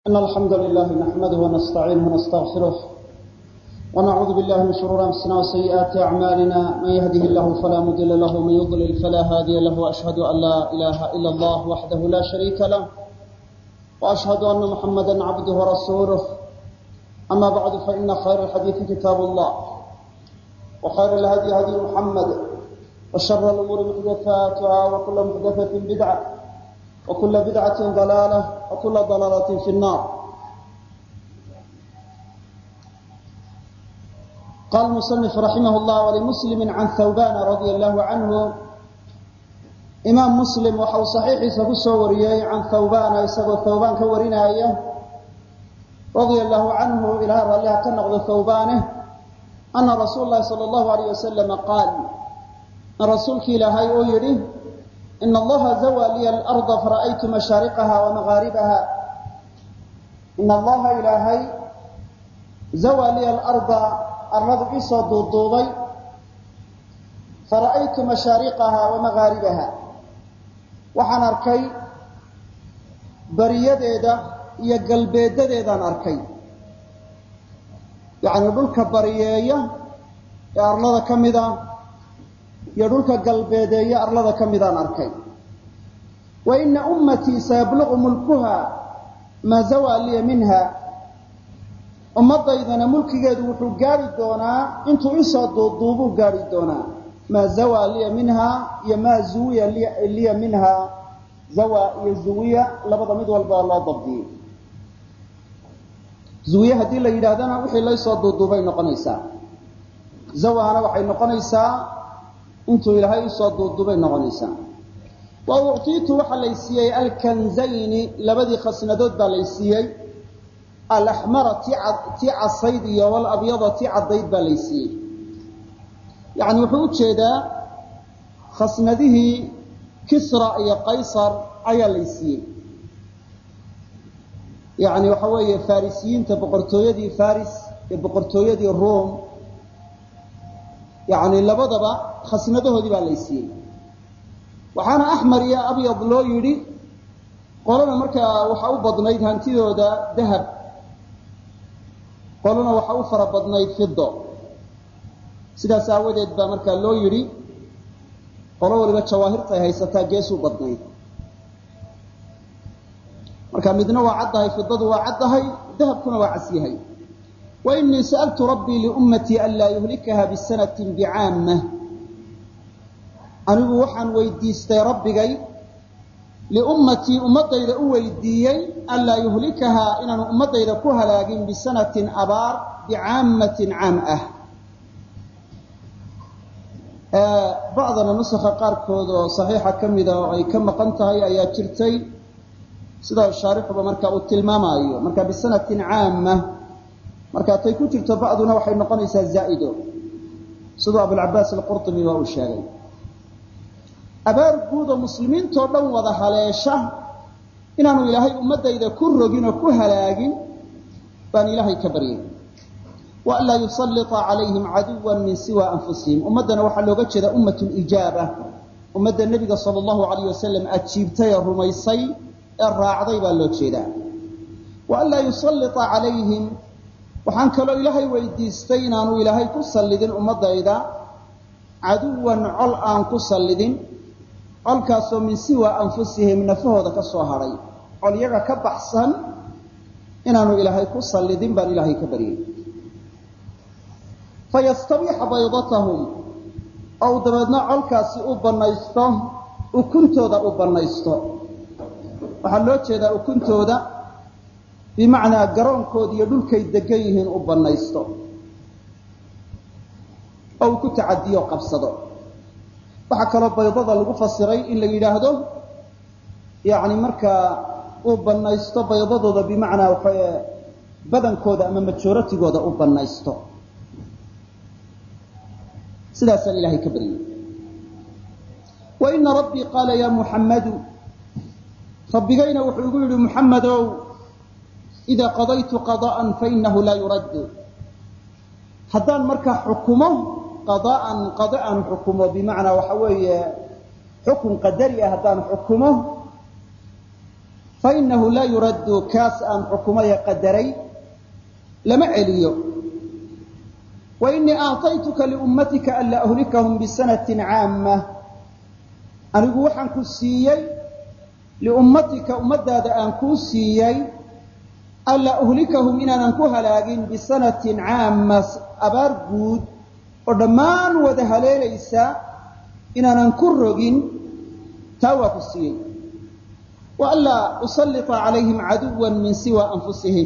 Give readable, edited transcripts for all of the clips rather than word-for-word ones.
إن الحمد لله نحمده ونستعينه ونستغفره ونعوذ بالله من شرور أنفسنا وسيئات أعمالنا من يهده الله فلا مضل له ومن يضلل فلا هادي له وأشهد أن لا إله إلا الله وحده لا شريك له وأشهد أن محمدا عبده ورسوله أما بعد فإن خير الحديث كتاب الله وخير الهدي هدي محمد وشر الأمور محدثاتها وكل محدثة بدعة وكل بدعة ضلالة وكل ضلالة في النار. قال المصنف رحمه الله ولمسلم عن ثوبان رضي الله عنه إمام مسلم وحو صحيح سكسوريه عن ثوبان يسقو ثوبان كورنايه رضي الله عنه إلى رأيه كنقض ثوبانه أن رسول الله صلى الله عليه وسلم قال رسولك إلهي أيره إن الله زوى لي الأرض فرأيت مشارقها ومغاربها إن الله إلهي زوى لي الأرض الرض إصد الضوضي فرأيت مشارقها ومغاربها وحن أركي بريديدا يقلبيديدا أركي يعني دولك بريايا يا أرلada كمدا iyo dhulka galbeedeeya arlada kamidaan arkay wa inna ummati sayabluqu mulkuha ma zawali minha ummadayda mulkigeedu wuxuu gaari doonaa intuu isoo duuduubu gaari doonaa ma zawali minha ya ma zuwiya li minha zawa ya zuwiya labada mid walba loo dabdiyay zuwiya hadii la yiraahdana wixii la soo duuduubay noqonaysaa zawana waxay noqonaysaa intuu ilaahay soo duudubay noqonaysaa wa uutiitu waxa la siiyay alkanzayni labadii khasnadood baa la siiyay al-ahmara ti asayd iyo wal abyada ti cadayd baa la siiyay yaani wuxuu jeedaa khasnadihi kisra iyo qaysar ayaa la siiyay yaani waxa weeye farisiyiinta boqortooyadii faris iyo boqortooyadii room يعني labadaba khasnadahoodii baa la siiyay waxaana ahmar iyo abyad loo yiri qolana marka waxa u badnayd hantidooda dahab qolana waxa u fara badnayd fiddo sidaas aawadeed baa marka loo yiri qolo waliba jawaahirta ay haysataa gees u badnayd marka midna waa caddahay fiddadu waa caddahay dahabkuna waa casyahay وإني سألت ربي لأمتي ألا يهلكها بسنة بعامة أنا وحن ويديستي ربي لأمتي أمتي إذا ويديي ألا يهلكها إن أمتي إذا كهلاقين بسنة أبار بعامة عامة بعضنا نسخ قاركود صحيحة كم إذا أي كم قنتها أي ترتي سيدا الشارح بمركة التلمامة أيوه مركة بسنة عامة marka tay ku jirto bacduna waxay noqonaysaa zaa'ido sida Abu al-Abbas al-Qurtubi waa uu sheegay abaar guudo muslimiinto dhan wada haleesha inaanu ilaahay ummadayda ku rogin oo ku halaagin baan ilaahay ka baryay wa alla yusallita alayhim aduwan min siwa anfusihim ummadana waxa looga jeeda ummatul ijaaba ummadda nabiga sallallahu alayhi wasallam ajiibtay rumaysay ee raacday baa loo jeedaa wa alla yusallita alayhim waxaan kaloo ilaahay weydiistay inaanu ilaahay ku sallidin ummadayda aduwan col aan ku sallidin colkaasoo min siwa anfusihim nafahooda ka soo haray col iyaga ka baxsan inaanu ilaahay ku sallidin baan ilaahay ka baryay fayastabiha baydatahum aw dabeedna colkaasi u banaysto ukuntooda u banaysto waxaa loo jeedaa ukuntooda بمعنى قرونكود يدلكay degan yihiin u banaysto oo ku taadiyo qabsado waxa kale baydada lagu fasiray in la yiraahdo yaani marka u banaysto baydadooda bimacna waxa badankooda ama majoritigooda u banaysto sidaas ilaahay ka bariyay wa inna rabbi qala ya muhammad rabbigayna wuxuu ugu yiri muhammadow إذا قضيت قضاء فإنه لا يرد هذان مركا حكمه قضاء حكمه بمعنى وحوي حكم قدري هذان حكمه fainahu laa yuraddu kaas aan xukumaya qadaray lama celiyo. wainii aacطaytuka liummatika an laa ahlikahum bisanatin caamma, anigu waxaan ku siiyey liummatika ummadaada aan kuu siiyey an laa uhlikahum inaanan ku halaagin bisanatin caamma, abaar guud oo dhammaan wada haleelaysa inaanan ku rogin, taa waa ku siiyey. wa anlaa usallita calayhim caduwan min siwa anfusihim,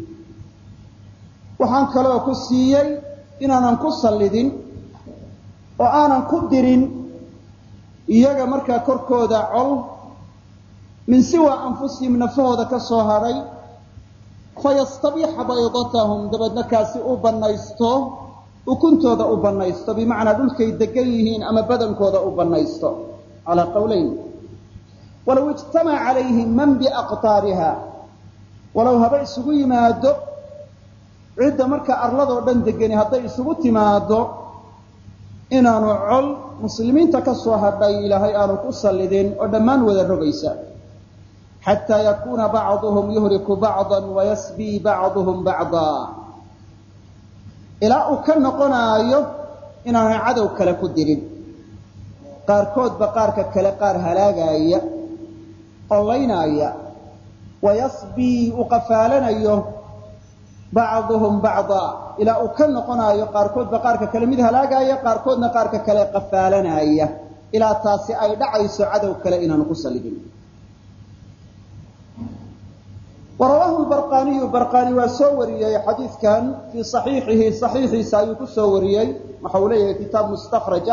waxaan kaloo ku siiyey inaanan ku sallidin oo aanan ku dirin iyaga markaa korkooda col min siwa anfusihim nafahooda ka soo hadhay, fayastabiixa baydatahum, dabeedna kaasi u bannaysto ukuntooda u bannaysto, bimacnaa dhulkay degan yihiin ama badankooda u bannaysto, calaa qowleyn. walow ijtamaca calayhim man biaqtaariha, walow haba isugu yimaado cidda markaa arladoo dhan degani hadday isugu timaado inaanu col muslimiinta ka soo hadhay ilaahay aanu ku sallidin oo dhammaan wada rogaysa, xataa yakuuna bacduhum yuhriku bacdan wayasbii bacduhum bacdaa, ilaa uu ka noqonaayo inaanay cadow kale ku dirin, qaarkoodba qaarka kale qaar halaagaya oo laynaaya, wayasbii uu qafaalanayo bacduhum bacdaa, ilaa uu ka noqonaayo qaarkoodba qaarka kale mid halaagaya, qaarkoodna qaarka kale qafaalanaya, ilaa taasi ay dhacayso cadow kale inaanu ku sallidin. warawaahu lbarqaaniyu, barqaani waa soo wariyey xadiidkan fii saxiixihi, saxiixiisa ayuu ku soo wariyey. waxa uu leeyahay kitaab mustakhraja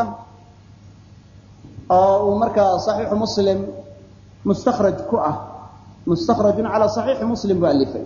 oo uu markaa saxiixu muslim mustakhraj ku ah, mustakhrajun calaa saxiixi muslim buu alifay.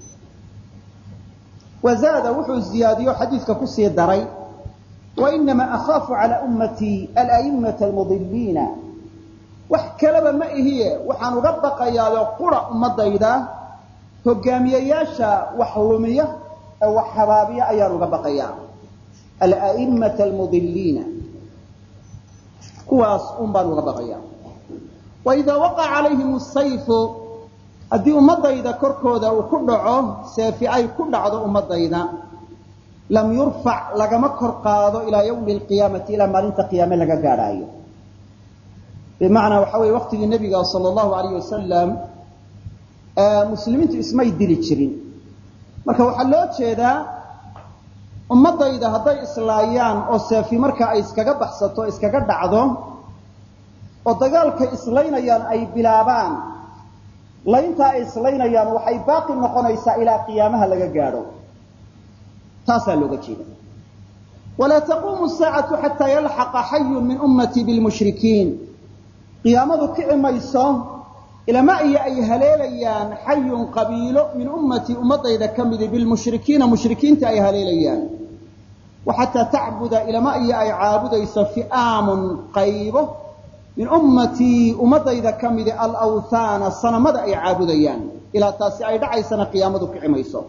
wazaada wuxuu ziyaadiyo xadiidka kusii daray, wainamaa akhaafu calaa ummatii ala'immata almudiliina, wax kaleba ma ihiye waxaan uga baqayaayo qura ummadayda hogaamiyeyaasha wax lumiya ee wax habaabiya ayaan uga baqayaa. ala'immata almudiliina, kuwaas un baan uga baqayaa. waidaa waqaca calayhim asayfu, haddii ummadayda korkooda uu ku dhaco seefi ay ku dhacdo ummadayda, lam yurfac lagama kor qaado ilaa yawmi alqiyaamati, ilaa maalinta qiyaame laga gaadhaayo. bimacnaa waxa weye waqtigii nebiga sala allahu alayh wasalam muslimiintu ismay dili jirin, marka waxaa loo jeedaa ummadayda hadday islaayaan oo seefi marka ay iskaga baxsato, iskaga dhacdo, oo dagaalkay islaynayaan ay bilaabaan, layntaa ay islaynayaan waxay baaqi noqonaysaa ilaa qiyaamaha laga gaadho, taasaa looga jeeda. walaa taquumu saacatu xataa yalxaqa xayun min ummatii bilmushrikiin, qiyaamadu kici mayso ilama iyo ay haleelayaan xayun qabiilo min ummatii ummadayda ka midi bilmushrikiina, mushrikiinta ay haleelayaan, wa xataa tacbuda ilama iyo ay caabudayso fi'aamun qaybo min ummatii ummadayda ka midi alawthaana, sanamada ay caabudayaan, ilaa taasi ay dhacaysana qiyaamadu kici mayso.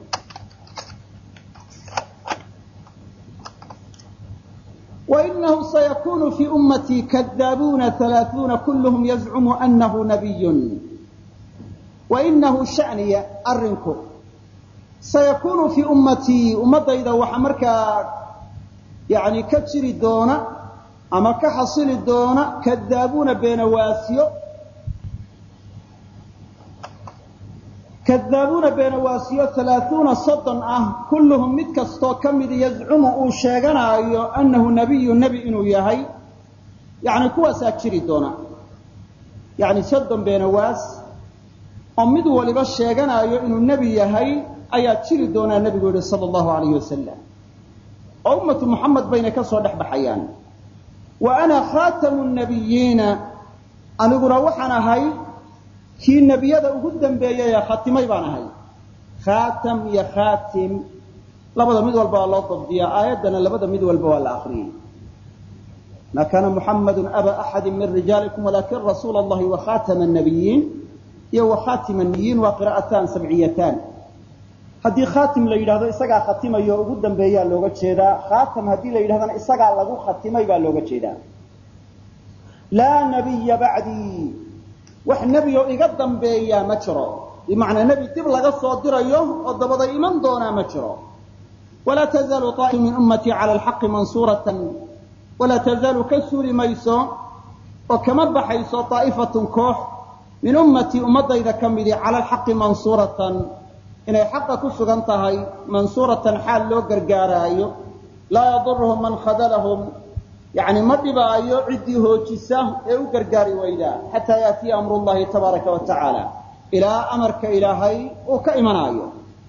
wainahu sayakunu fii ummatii kadaabuuna halaaثuuna kulluhum yazcumu anahu nabiyun. wainahu shaniya arrinku sayakunu fii ummatii ummadayda waxa markaa yani ka jiri doona ama ka xasili doona kadaabuuna beenawaasiyo, kadaabuuna beenawaasiyo 30 soddon ah, kulluhum mid kastoo ka mid yazcumu uu sheeganaayo annahu nabiyu nebi inuu yahay, yani kuwaasaa jiri doona, yani 30 beenawaas oo mid waliba sheeganaayo inuu nebi yahay ayaa jiri doonaa, nebigu yihi sala allahu alayh wasalam, oo ummatu muxamed bayna ka soo dhex baxayaan. wa ana khaatamu nabiyiina, aniguna waxaan ahay kii nebiyada ugu dambeeyey ee khatimay baan ahay. khaatam iyo khaatim labada mid walba waa loo dabdiyaa, aayaddana labada mid walba waa la akriyey. ma kaana muxamadu aba axadi min rijaalikum walakin rasuula allahi wa khaatama nabiyiin, iyo wa khaatima nabiyiin waa qiraa'ataan sabciyataan. haddii khaatim la yidhahdo isagaa khatimayo ugu dambeeyaa looga jeedaa, khaatam haddii la yidhahdana isagaa lagu khatimay baa looga jeedaa. laa nabiya bacdii, wax nebi oo iga dambeeyaa ma jiro bimacnaa nebi dib laga soo dirayo oo dabada iman doonaa ma jiro walaa tazaalu taa'ifatu min ummatii cala alxaqi mansuuratan walaa tazaalu ka suuli mayso oo kama baxayso taa'ifatun koox min ummatii ummadayda ka midii cala alxaqi mansuuratan inay xaqa ku sugan tahay mansuuratan xaal loo gargaaraayo laa yaduruhum man khadalahum yacni ma dhibaayo ciddii hoojisa ee u gargaari weydaa xataa yaatiya amru llahi tabaaraka wa tacaala ilaa amarka ilaahay uu ka imanaayo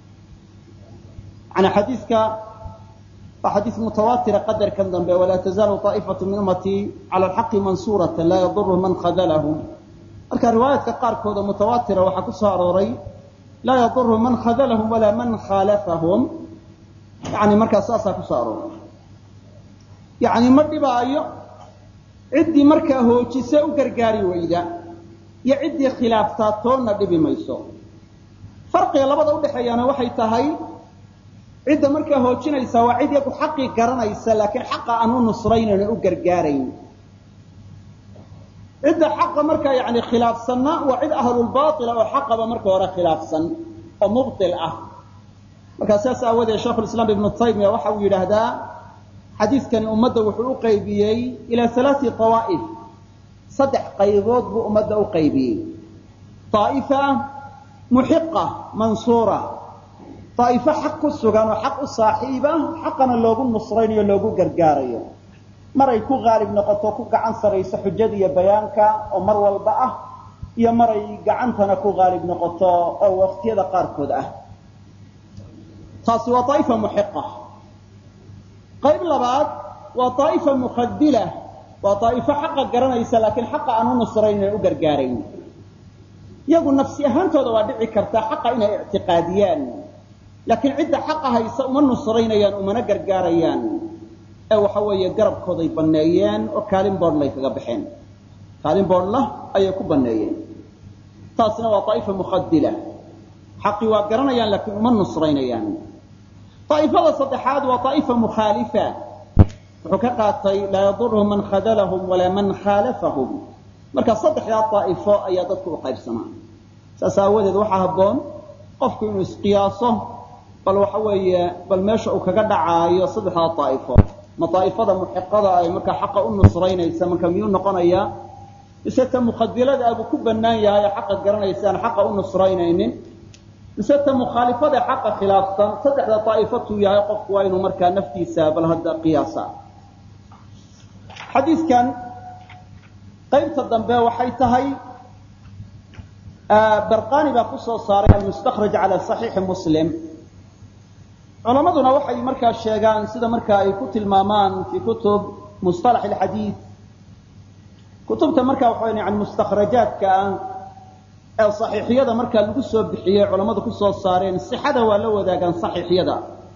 yani xadiiska waa xadiis mutawaatira qadarkan dambe walaa tazaalu taa'ifatu min ummatii cala alxaqi mansuuratan laa yaduruhum man khadalahum marka riwaayaadka qaarkooda mutawaatira waxaa ku soo arooray laa yaduruhum man khadalahum walaa man khaalafahum yani markaa saasaa ku soo arooray yani ma dhibaayo ciddii markaa hoojise u gargaari weyda iyo ciddii khilaaftaa toonna dhibi mayso farqiga labada udhaxeeyaana waxay tahay cidda markaa hoojinaysa waa cid yagu xaqii garanaysa laakiin xaqa aan u nusraynayn oo u gargaarayn cidda xaqa markaa yani khilaafsanna waa cid ahlulbaila oo xaqaba marka hore khilaafsan oo mubtil ah markaa saas aawadeed shaykhulislaam ibnu taymiya waxa uu yidhaahdaa xadiiskani ummadda wuxuu u qaybiyey ilaa 3 tawaa'if 3 qaybood buu ummadda u qaybiyey طaa'ifa muxiqa mansuura طaa'ifo xaq ku sugan oo xaq u saaxiiba xaqana loogu nusraynayo loogu gargaarayo maray ku qaalib noqoto ku gacan sarayso xujada iyo bayaanka oo mar walba ah iyo maray gacantana ku qaalib noqoto oo waqtiyada qaarkood ah taasi waa طaa'ifa muxiqa qayb labaad waa طaa'ifa mukhadila waa طaa'ifo xaqa garanaysa laakiin xaqa aan u nusraynayo u gargaarayn iyagu nafsi ahaantooda waa dhici karta xaqa inay ictiqaadiyaan laakiin cidda xaqa haysa uma nusraynayaan umana gargaarayaan ee waxa weeye garabkooday banneeyeen oo kaalin boodhlay kaga baxeen kaalin boodhla ayay ku banneeyeen taasina waa طaa'ifa mukhadila xaqii waa garanayaan laakiin uma nusraynayaan طaa'ifada saddexaad waa طaa'ifa mukhaalifa wuxuu ka qaatay laa yaduruhum man khadalahum walaa man khaalafahum marka saddexdaa طaa'ifo ayaa dadku u qaybsamaa saas aawadeed waxaa habboon qofku inuu isqiyaaso bal waxa weeye bal meesha uu kaga dhacaayo saddexdaa طaa'ifo ma طaa'ifada muxiqada ay markaa xaqa u nusraynaysa marka miyuu noqonayaa mise ta mukhadilada abuu ku bannaan yahay ee xaqa garanaysaan xaqa u nusraynaynin mise ta mukhaalifada xaqa khilaafsan saddexda طaa'ifatuu yahay qofku waa inuu markaa naftiisa bal hadda qiyaasa xadiiskan qaybta dambe waxay tahay barqani baa ku soo saaray almustakhraj cala صaxiixi muslim culamaduna waxay markaa sheegaan sida markaa ay ku tilmaamaan fii kutub musطalax اlxadiid kutubta markaa waxa yani mustakhrajaadka ah ee صaxiixiyada markaa lagu soo bixiyey culamadu ku soo saareen sixada waa la wadaagaan صaxiixyada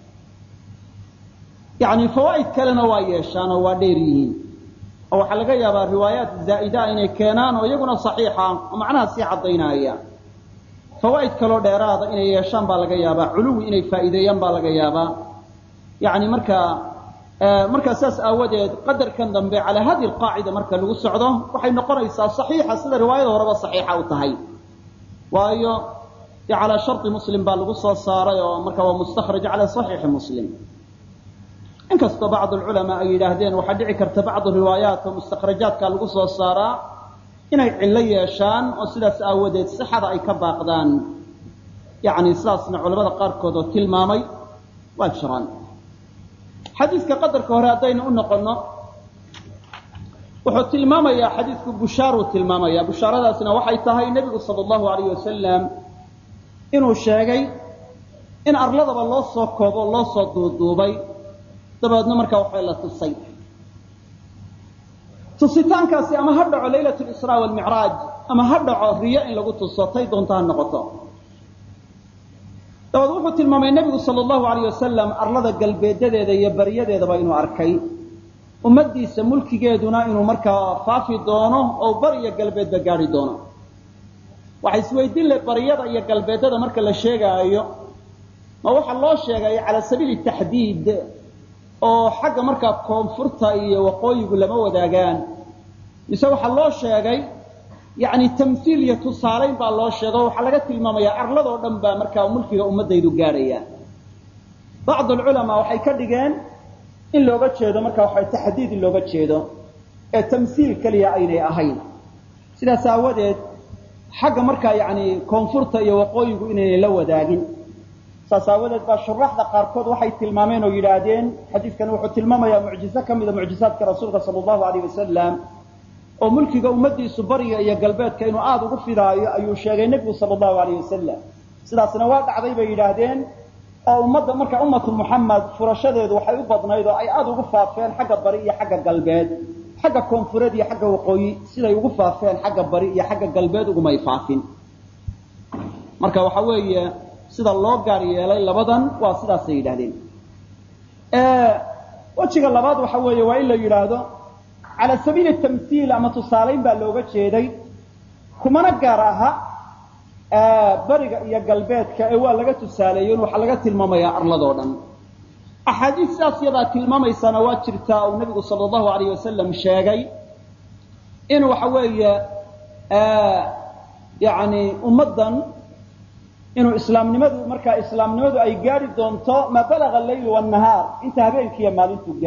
yani fawaa'id kalena waa yeeshaan oo waa dheer yihiin oo waxaa laga yaabaa riwaayaat zaa'ida inay keenaan oo iyaguna صaxiixa oo macnaha sii caddaynaya fawaa'id kaloo dheeraada inay yeeshaan baa laga yaabaa culuwi inay faa'iideeyaan baa laga yaabaa yani markaa saas aawadeed qadarkan dambe calaa hadi alqaacida marka lagu socdo waxay noqonaysaa صaxiixa sida riwaayada horeba صaxiixa u tahay waayo dee calaa sharطi muslim baa lagu soo saaray oo marka waa mustakhraj cala صaxiixi muslim inkastoo bacd alculamaa ay yidhaahdeen waxaa dhici karta bacdu riwaayaat oo mustakhrajaadka lagu soo saaraa inay cillo yeeshaan oo sidaas aawadeed sixada ay ka baaqdaan yani sidaasna culamada qaarkood oo tilmaamay waa jiraan xadiiska qadarka hore haddaynu u noqonno wuxuu tilmaamayaa xadiisku bushaaruu tilmaamaya bushaaradaasna waxay tahay nebigu sala allahu alayh wasalam inuu sheegay in arladaba loo soo koobo o loo soo duuduubay dabeedna markaa waxay la tusay tusitaankaasi ama ha dhaco laylat lisraa walmicraaj ama ha dhaco riyo in lagu tuso tay doonta ha noqoto dabeed wuxuu tilmaamay nebigu sala allahu alayh wasalam arlada galbeedadeeda iyo baryadeedaba inuu arkay ummaddiisa mulkigeeduna inuu markaa faafi doono oo bar iyo galbeedba gaadhi doono waxa isweydiin leh baryada iyo galbeedada marka la sheegaayo ma waxa loo sheegaya cala sabiili taxdiid oo xagga markaa koonfurta iyo waqooyigu lama wadaagaan mise waxaa loo sheegay yani tamthiil iyo tusaalayn baa loo sheego waxaa laga tilmaamayaa arladoo dhan baa markaa mulkiga ummadaydu gaadhaya bacd alculamaa waxay ka dhigeen in looga jeedo markaa waxa taxdiid in looga jeedo ee tamthiil keliya aynay ahayn sidaas aawadeed xagga markaa yani koonfurta iyo waqooyigu inaynay la wadaagin saas aawadeed baa shuraaxda qaarkood waxay tilmaameen oo yidhaahdeen xadiidkan wuxuu tilmaamayaa mucjizo ka mida mucjizaadka rasuulka sala allahu alayh wasalam oo mulkiga ummadiisu bariga iyo galbeedka inuu aada ugu fidaayo ayuu sheegay nebigu sala allahu alayh wasalam sidaasna waa dhacday bay yidhaahdeen oo ummadda marka ummatu muxamed furashadeedu waxay u badnayd oo ay aada ugu faafeen xagga bari iyo xagga galbeed xagga koonfureed iyo xagga waqooyi siday ugu faafeen xagga bari iyo xagga galbeed ugumay faafin marka waxa weeye sida loo gaar yeelay labadan waa sidaasay yidhahdeen wejiga labaad waxa weeye waa in la yidhaahdo cala sabiili tamthiil ama tusaalayn baa looga jeeday kumana gaar aha bariga iyo galbeedka ee waa laga tusaaleeyen waxaa laga tilmaamayaa arladoo dhan axaadiis sidaas yadaa tilmaamaysana waa jirtaa uu nebigu sala allahu alayh wasalam sheegay in waxa weeye yani ummaddan inuu islaamnimadu ay gaadhi doonto maa balaga alleyl wanahaar inta habeenka iyo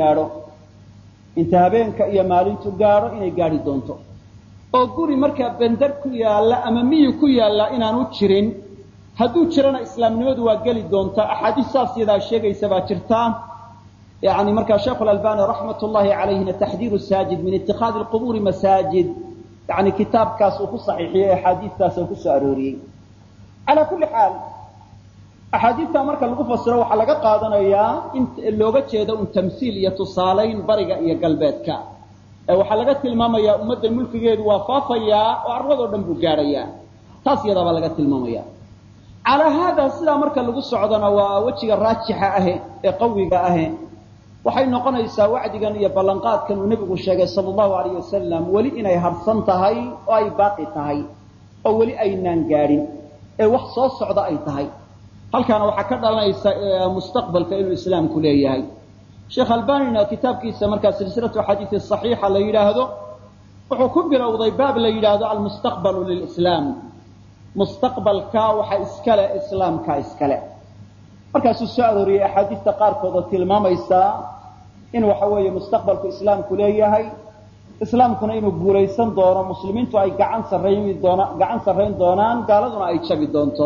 maalintu gaadho inay gaadhi doonto oo guri markaa bender ku yaalla ama miyi ku yaalla inaanu jirin hadduu jirana islaamnimadu waa geli doonta axaadiis saas yadaa sheegaysa baa jirtaa yani markaa sheekhu albani raxmat ullahi calayhina taxdiiru saajid min itikaadi lqubuuri masaajid yani kitaabkaas uu ku saxiixiyey axaadiistaas oo ku soo arooriyey calaa kulli xaal axaadiistaa marka lagu fasiro waxaa laga qaadanayaa in looga jeedo un tamsiil iyo tusaalayn bariga iyo galbeedka waxaa laga tilmaamayaa ummadda mulkigeedu waa faafayaa oo arladoo dhan buu gaadhayaa taas iyadaabaa laga tilmaamaya calaa haada sidaa marka lagu socdona waa wejiga raajixa ahe ee qawiga ahe waxay noqonaysaa wacdigan iyo ballanqaadkan uu nebigu sheegay sala allahu alayh wasalam weli inay harsan tahay oo ay baaqi tahay oo weli aynaan gaadhin ee wax soo socda ay tahay halkaana waxaa ka dhalanaysa mustaqbalka inuu islaamku leeyahay sheekh albanina kitaabkiisa markaa silsilatu axaadiisi saxiixa la yidhaahdo wuxuu ku bilowday baab la yidhaahdo almustaqbalu lilislaam mustaqbalka waxa iskale islaamka iskale markaasuu soo arooriyey axaadiista qaarkood oo tilmaamaysa in waxa weeye mustaqbalku islaamku leeyahay islaamkuna inuu guulaysan doono muslimiintu ay gacan sarrayn doonaan gaaladuna ay jabi doonto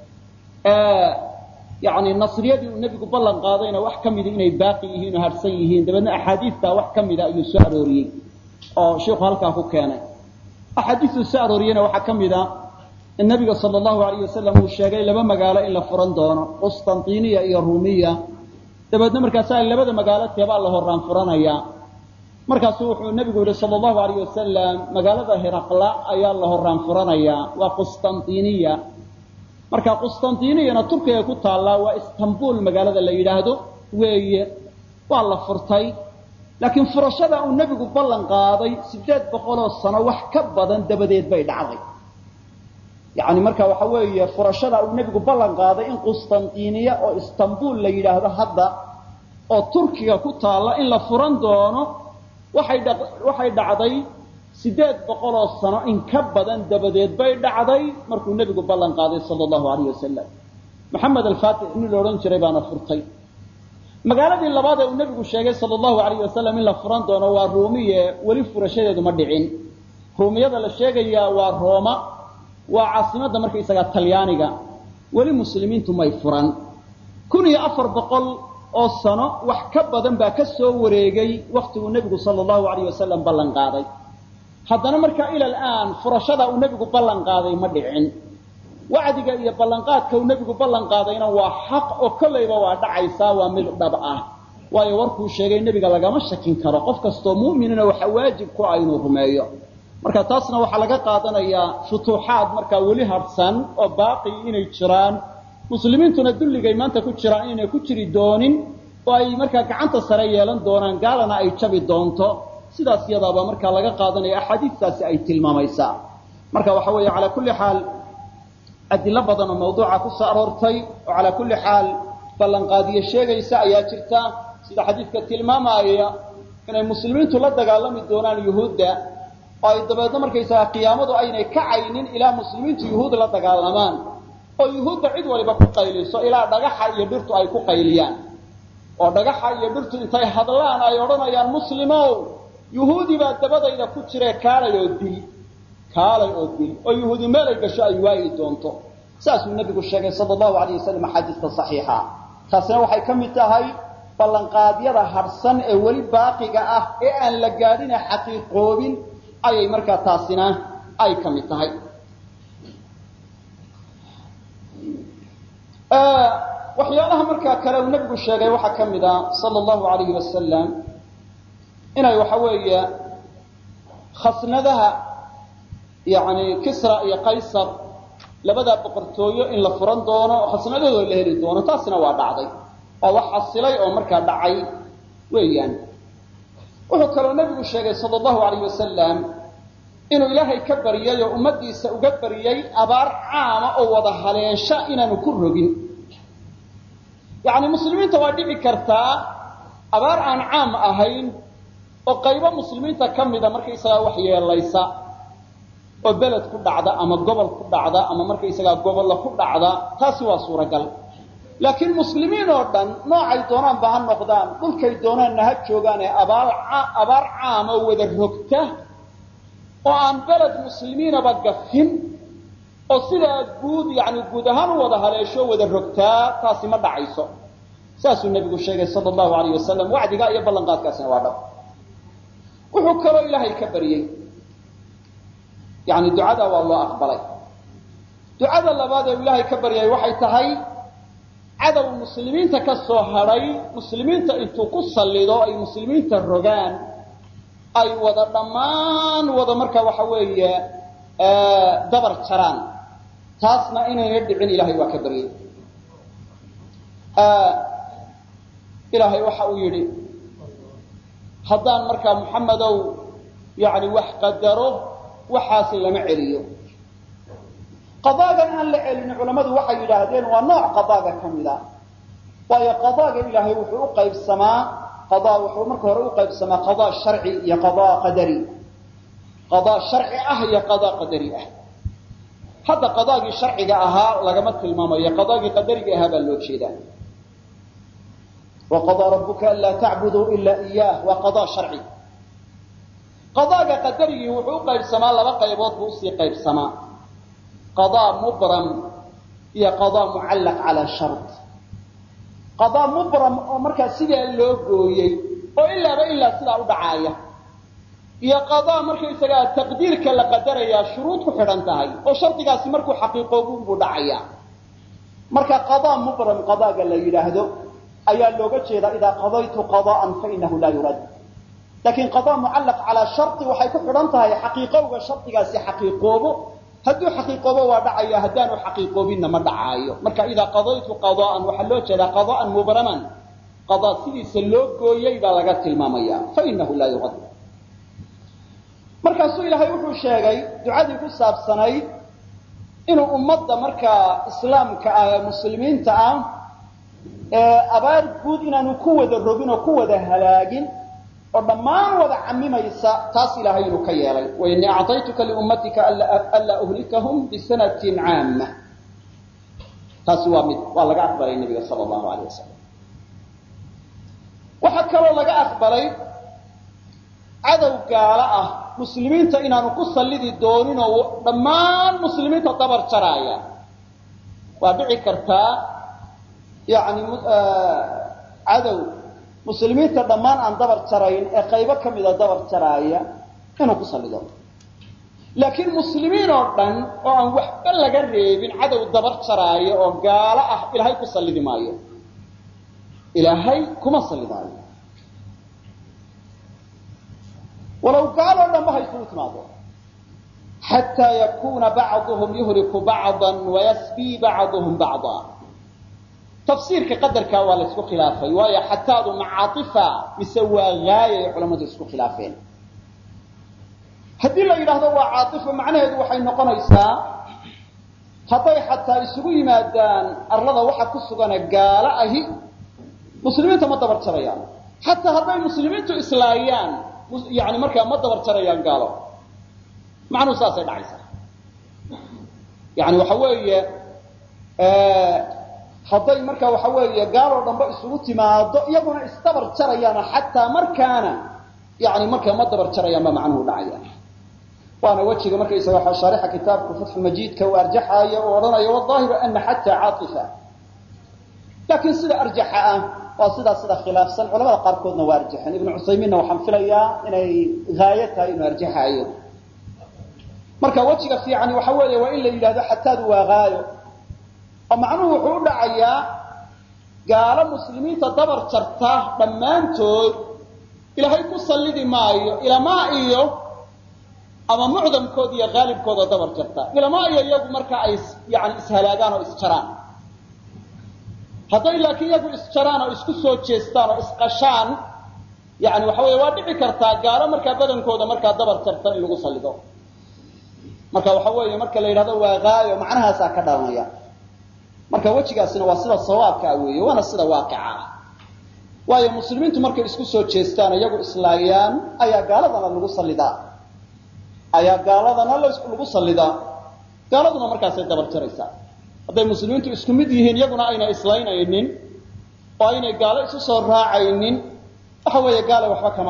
yani nasriyadii uu nebigu ballan qaadayna wax ka mida inay baaqi yihiin oo harsan yihiin dabeedna axaadiistaa wax ka mida ayuu soo arooriyey oo sheikhu halkaa ku keenay axaadiistuu soo arooriyeyna waxaa ka mida in nabiga sala allahu alayh wasalam uu sheegay laba magaalo in la furan doono qustantiniya iyo ruumiya dabeedna markaasaa labada magaalo teebaa la horaan furanayaa markaasuu wuxuu nebigu yihi sala allahu alayh wasalam magaalada hiraqla ayaa la horaan furanayaa waa qustantiniya marka qustantiniyana turkiga ku taallaa waa istanbul magaalada la yidhaahdo weeye waa la furtay laakiin furashada uu nebigu ballan qaaday 800 sano wax ka badan dabadeed bay dhacday yani marka waxa weeye furashada uu nebigu ballan qaaday in qustantiniya oo istanbul la yidhaahdo hadda oo turkiga ku taalla in la furan doono waxay dhacday 800 sano in ka badan dabadeed bay dhacday markuu nebigu ballan qaaday sala allahu alayh wasalam maxamed alfaatix nin la odhan jiray baana furtay magaaladii labaad ee uu nebigu sheegay sala allahu alayh wasalam in la furan doono waa ruumiye weli furashadeedu ma dhicin ruumiyada la sheegayaa waa rooma waa caasimadda markaysagaa talyaaniga weli muslimiintu may furan 1400 oo sano wax ka badan baa ka soo wareegay waktiguu nebigu sala allahu alayh wasalam ballan qaaday haddana markaa ila alaan furashada uu nebigu ballan qaaday ma dhicin wacdiga iyo ballanqaadka uu nebigu ballan qaadayna waa xaq oo kollayba waa dhacaysaa waa mid dhab ah waayo warkuu sheegay nebiga lagama shakin karo qof kastoo mu'minina waxa waajib ku ah inuu rumeeyo marka taasna waxaa laga qaadanayaa futuuxaad markaa weli harsan oo baaqi inay jiraan muslimiintuna dulligay maanta ku jiraan inay ku jiri doonin oo ay markaa gacanta sare yeelan doonaan gaalana ay jabi doonto sidaas yadaaba markaa laga qaadanaya axaadiistaasi ay tilmaamaysaa marka waxa weeye calaa kulli xaal adilo badan oo mawduuca ku soo aroortay oo calaa kulli xaal ballanqaadiye sheegaysa ayaa jirta sida xadiidka tilmaamaya inay muslimiintu la dagaalami doonaan yuhuudda oo ay dabeedna markaysaga qiyaamadu aynay kacaynin ilaa muslimiintu yuhuud la dagaalamaan oo yuhuudda cid waliba ku qayliso ilaa dhagaxa iyo dhirtu ay ku qayliyaan oo dhagaxa iyo dhirtu intay hadlaan ay odhanayaan muslimow yuhuudi baa dabadayda ku jire kaalay oo dil oo yuhuudi meel ay gasho ay waayi doonto saasuu nabigu sheegay sallallahu alayhi wasallam xadiiska saxiixa taasina waxay ka mid tahay ballanqaadyada harsan ee weli baaqiga ah ee aan la gaadhin xaqiiqoobin ayay markaa taasina ay ka mid tahay waxyaalaha markaa kale uu nabigu sheegay waxaa ka mid ah sallallahu alayhi wasallam inay waxa weeye khasnadaha yani kisra iyo qaysar labada boqortooyo in la furan doono khasnadooda la heli doono taasina waa dhacday oo wax xasilay oo markaa dhacay weeyaan wuxuu kaloo nabigu sheegay sallallahu alayhi wasallam inuu ilaahay ka baryay oo ummadiisa uga baryay abaar caama oo wada haleesha inaanu ku rogin yani muslimiinta waa dhici kartaa abaar aan caam ahayn oo qaybo muslimiinta ka mida markaysagaa wax yeelaysa oo beled ku dhacda ama gobol ku dhacda ama markaysagaa gobolla ku dhacda taasi waa suuragal laakiin muslimiin oo dhan noocay doonaan ba ha noqdaan dhulkay doonaanna ha joogaan ee abaar caam oo wada rogta oo aan beled muslimiinaba gafin oo sidaa guud yani guud ahaan u wada haleesho wada rogtaa taasi ma dhacayso saasuu nabigu sheegay sallallahu alayhi wasallam wacdiga iyo ballanqaadkaasina waa dhab wuxuu kaloo ilaahay ka baryey yani ducada waa loo aqbalay ducada labaad ee ilaahay ka baryay waxay tahay cadow muslimiinta ka soo hadhay muslimiinta intuu ku sallido ay muslimiinta rogaan ay wada dhammaan wada markaa waxa weeye dabar jaraan taasna inayna dhicin ilaahay waa ka baryay ilaahay waxa uu yidhi haddaan markaa muxamedow yani wax qadaro waxaas lama celiyo qadaagan aan la celin culamadu waxay yidhaahdeen waa nooc qadaaga ka mid a waayo qadaaga ilaahay wuxuu u qaybsamaa qadaa wuxuu marka hore u qaybsamaa qadaa sharci iyo qadaa qadari qadaa sharci ah iyo qadaa qadari ah hadda qadaagii sharciga ahaa lagama tilmaamayo qadaagii qadariga ahaa baa loo jeedaa وقضى ربك ألا تعبدوا إلا إياه وقضاء شرعي قضاء قدري وحو قيب سماء لما قيبات بوصي قيب سماء قضاء مبرم هي قضاء معلق على شرط قضاء مبرم ومركز سيدة اللوغوية وإلا سيدة ودعاية هي قضاء مركز سيدة تقدير كلا قدر يا شروط كحرانتهاي وشرط قاسي مركو حقيقه ودعاية مركز قضاء مبرم قضاء قال لي لهذا ayaa looga jeedaa idaa qadaytu qada'an fa innahu laa yurad laakiin qadaa mucallaq calaa sharti waxay ku xidhan tahay xaqiiqowga shardigaasi xaqiiqoobo hadduu xaqiiqoobo waa dhacaya haddaanu xaqiiqoobinna ma dhacaayo marka idaa qadaytu qada'an waxaa loo jeedaa qada'an mubraman qadaa sidiisa loo gooyey baa laga tilmaamaya fa innahu laa yurad markaasuu ilaahay wuxuu sheegay ducadii ku saabsanayd inuu ummadda markaa islaamka ah ee muslimiinta ah abaar guud inaanu ku wada rogin oo ku wada halaagin oo dhammaan wada camimaysa taas ilaahay inuu ka yeelay wa inni a'taytuka li ummatika alla uhlikahum bi sanatin 'amma taas waa laga aqbalay nabiga sallallahu alayhi wasallam waxa kaloo laga aqbalay cadow gaala ah muslimiinta inaanu ku sallidi doonin oo dhammaan muslimiinta dabar jaraya waa dhici kartaa يعني عدو مسلمين تضمان عن دبر تراين قيبه كميده دبر ترايا انو كسليدو لكن مسلمين اردن او ان وحبا لغا ريبين عدو دبر ترايا او غالا اه الهي كسليدي مايو الهي كما سليدايو ولو قالوا لما هيفوت ماذا حتى يكون بعضهم يهلك بعضا ويسبي بعضهم بعضا تفسير كقدر كوال اسكو خلافي ويا حتى ذو معاطفه مسوى غايه علماء اسكو خلافين hadii la yiraahdo waa caatifo macnaheedu waxay noqonaysaa haday hatta isugu yimaadaan arlada waxa ku sugan gaala ahi muslimiinta ma dabar jarayaan hatta haday muslimiintu islaayaan yani markaa ma dabar jarayaan gaalo macnuhu saasay dhacaysaa yani waxa weeye hadday marka waxa weeye gaaloo dhanba isugu timaado iyaguna isdabar jarayaan xataa markaana yani marka ma dabar jarayaan ba macnuhu dhacaya waana wajiga markaysaga waxa sharixa kitaabka Fathul Majidka uu arjaxayo oo odhanayo wadaahiru anna xataa caatifa laakiin sida arjaxa ah waa sida khilaafsan culimada qaarkoodna waa arjaxan ibn Usayminna waxaan filayaa inay gaayata inuu arjaxayo marka wajiga fiican waxa weeye waa in la yiraahdo xataadu waa gaayo oo macnuhu wuxuu dhacayaa gaala muslimiinta dabar jarta dhammaantood ilaahay ku sallidi maayo ilama iyo ama mucdamkood iyo qaalibkooda dabar jarta ilama iyo iyagu marka ay yani ishalaagaan oo isjaraan hadday laakiin iyagu isjaraan oo isku soo jeestaan oo isqashaan yani waxa weeye waa dhici kartaa gaalo markaa badankooda markaa dabar jarta in lagu sallido marka waxa weeye marka la yidhahdo waa gaayo macnahaasaa ka dhalanaya marka wajigaasina waa sida sawaabka weeye waana sida waaqica waayo muslimiintu markay isku soo jeestaan iyagu islaayaan ayaa gaaladana lagu sallidaa lagu sallidaa gaaladuna markaasay dabar jaraysaa hadday muslimiintu isku mid yihiin iyaguna ayna islaynaynin oo aynay gaalo isu soo raacaynin waxa weeye gaalo waxba kama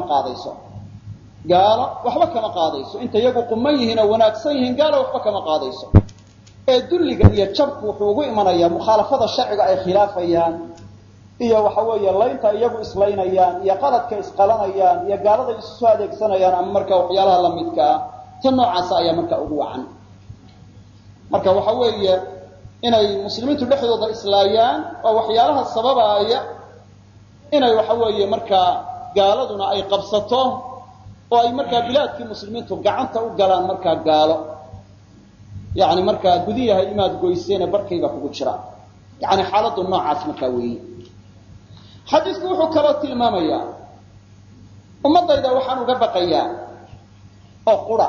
qaadayso inta iyagu quman yihiin oo wanaagsan yihiin gaalo waxba kama qaadayso ee dulliga iyo jabku wuxuu ugu imanayaa mukhaalafada sharciga ay khilaafayaan iyo waxa weeye laynta iyagu islaynayaan iyo qaladka isqalanayaan iyo gaalada isu soo adeegsanayaan ama marka waxyaalaha la midka ah tan noocaas ayaa marka ugu wacan marka waxa weeye inay muslimiintu dhexdooda islaayaan oo waxyaalaha sababaya inay waxa weeye marka gaaladuna ay qabsato oo ay marka bilaadkii muslimiintu gacanta u galaan marka gaalo yani marka gudiyaha imaad goyseena barkayga kugu jira yani xaaladu noocaas marka weeye xadiisku wuxuu kala tilmaamayaa ummadayda waxaan uga baqayaa oo qura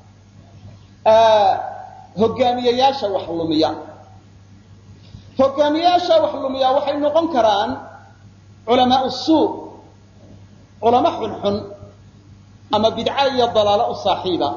hogaamiyayaasha wax lumiya waxay noqon karaan culamaa suu culama xunxun ama bidca iyo dalaalo u saaxiiba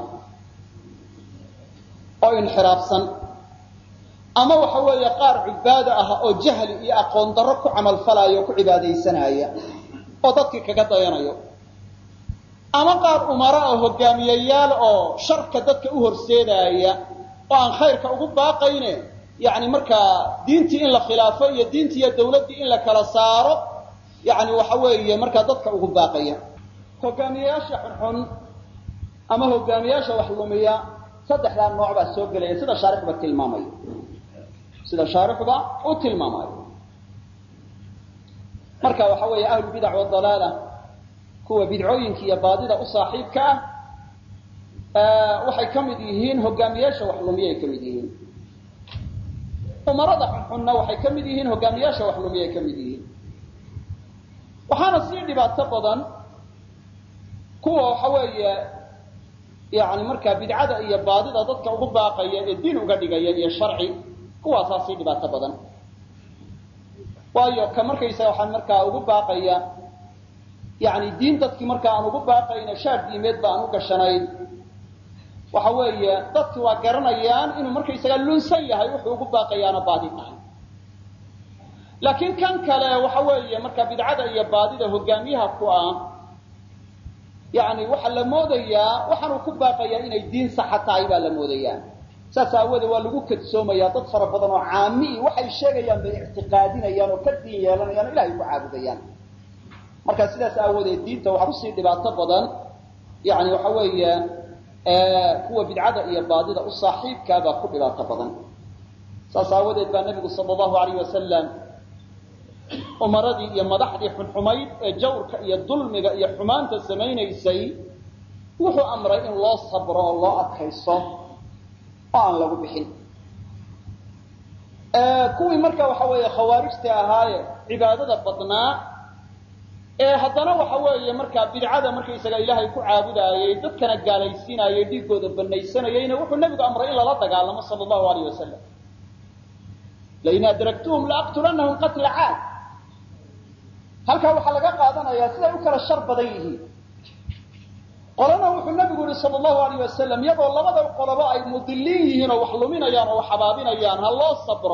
oo inxiraafsan ama waxa weeye qaar cibaado ah oo jahli iyo aqoon darro ku camal falaayo ku cibaadaysanaya oo dadkii kaga dayanayo ama qaar umara oo hogaamiyayaal oo sharka dadka u horseedaya oo aan khayrka ugu baaqayne yani markaa diintii in la khilaafo iyo diintii iyo dawladdii in la kala saaro yani waxa weeye markaa dadka ugu baaqaya hogaamiyayaasha xunxun ama hogaamiyayaasha wax lumiya saddexdaa nooc baa soo gelaya sida shaarixba u tilmaamayo marka waxa weeye ahlulbidac wadalaala kuwa bidcooyinka iyo baadida u saaxiibka ah waxay ka mid yihiin hogaamiyaasha wax lumiyay ka mid yihiin umarada xunxunna waxay ka mid yihiin hogaamiyaasha wax lumiyay ka mid yihiin waxaana sii dhibaato badan kuwa waxa weeye yani markaa bidcada iyo baadida dadka ugu baaqaya ee diin uga dhigaya iyo sharci kuwaasaa sii dhibaato badan waayo ka markaysaga waxaan markaa ugu baaqaya yani diin dadkii markaa aan ugu baaqayna shaar diimeed ba aan u gashanayn waxa weeye dadki waa garanayaan inuu markaysaga lunsan yahay wuxuu ugu baaqayaana baadi tahay laakiin kan kale waxa weeye markaa bidcada iyo baadida hogaamiyaha ku ah yani waxaa la moodayaa waxaanuu ku baaqayaa inay diin saxa tahay baa la moodayaa saas aawoodee waa lagu kadsoomayaa dad fara badan oo caami waxay sheegayaan bay ictiqaadinayaan oo ka diin yeelanayaan o ilahay ku caabudayaan marka sidaas aawoodee diinta waxaa kusii dhibaato badan yani waxa weeye kuwa bidcada iyo baadida u saaxiibkaabaa ku dhibaato badan saas aawadeed baa nabigu sala allahu alayh wasalam umaradii iyo madaxdii xunxumayd ee jawrka iyo dulmiga iyo xumaanta samaynaysay wuxuu amray in loo sabro oo loo adkayso oo aan lagu bixin kuwii marka waxa weeye khawaarijta ahaaye cibaadada badnaa ee haddana waxa weeye markaa bidcada markaysaga ilaahay ku caabudaayey dadkana gaalaysiinaayey dhiigooda banaysanayeyna wuxuu nebigu amray in lala dagaalamo sala allahu alayh wasalam lain adragtuhum laaqtulannahum qatla caad halkaa waxaa laga qaadanayaa siday u kala shar badan yihiin qolana wuxuu nabigu yidhi sala allahu alayh wasalam iyagoo labada qoloba ay mudiliin yihiin oo wax luminayaan oo wax habaabinayaan ha loo sabro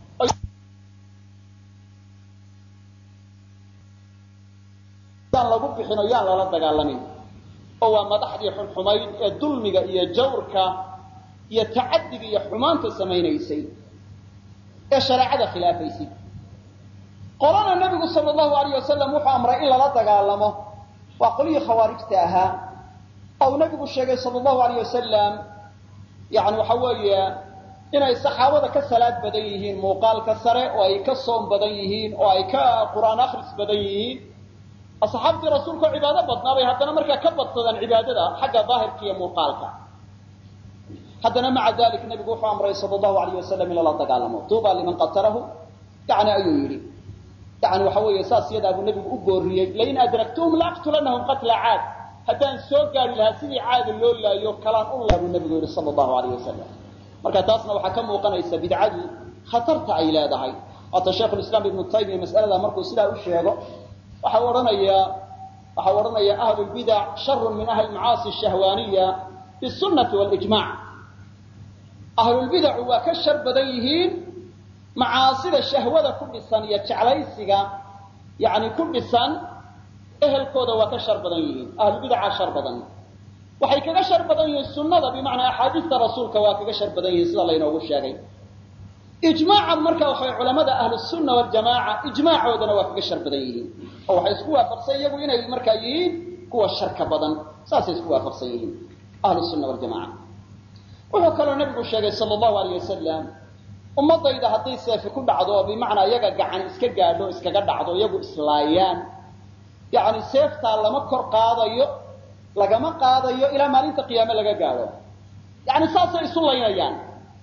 yaan lagu bixin oo yaan lala dagaalamin oo waa madaxdii xunxumayd ee dulmiga iyo jawrka iyo tacadiga iyo xumaanta samaynaysay ee shareecada khilaafaysay qolana nabigu sala allahu alayh wasalam wuxuu amray in lala dagaalamo waa qolihii khawaarijta ahaa ou nabigu sheegay sala allahu alayh wasalam yani waxa weeye inay saxaabada ka salaad badan yihiin muuqaalka sare oo ay ka soom badan yihiin oo ay ka qur'aan akhris badan yihiin asxaabtii rasuulka cibaado badnaa bay haddana markaa ka badsadaan cibaadada xagga daahirka iyo muuqaalka haddana maca dalik nabigu wuxuu amray sala allahu alayh wasalam in lala dagaalamo tuuba liman qatalahu yani ayuu yidhi yani waxa weeye saas iyadaa buu nabigu u booriyey lain adraktuhum laaqtulanahum qatla caad haddaan soo gaari lahaa sidii caada loo laayo kalaan u laa buu nabigu yidhi sala allahu alayh wasalam marka taasna waxaa ka muuqanaysa bidcadu khatarta ay leedahay waata shaykhulislaam ibnu taymiya mas'alada markuu sidaa u sheego waxau odhanaya ahlulbidac sharun min ahli macaasi shahwaaniya bisunati walijmac ahlulbidacu waa ka shar badan yihiin macaasida shahwada ku dhisan iyo jeclaysiga yani ku dhisan ehelkooda waa ka shar badan yihiin ahlulbidaca shar badan waxay kaga shar badan yihiin sunnada bimacnaa axaadiista rasuulka waa kaga shar badan yihiin sida laynoogu sheegay ijmaacan marka waxay culamada ahlusunna waljamaaca ijmaacoodana waa kaga shar badan yihiin oo waxay isku waafaqsan iyagu inay markaa yihiin kuwa sharka badan saasay isku waafaqsan yihiin ahlusunna waljamaca wuxuu kaloo nabigu sheegay sala allahu alayh wasalam ummadayda hadday seefi ku dhacdo oo bimacnaa iyaga gacan iska gaadho iskaga dhacdo iyagu islaayaan yani seeftaa lama kor qaadayo lagama qaadayo ilaa maalinta qiyaame laga gaadho yani saasay isu laynayaan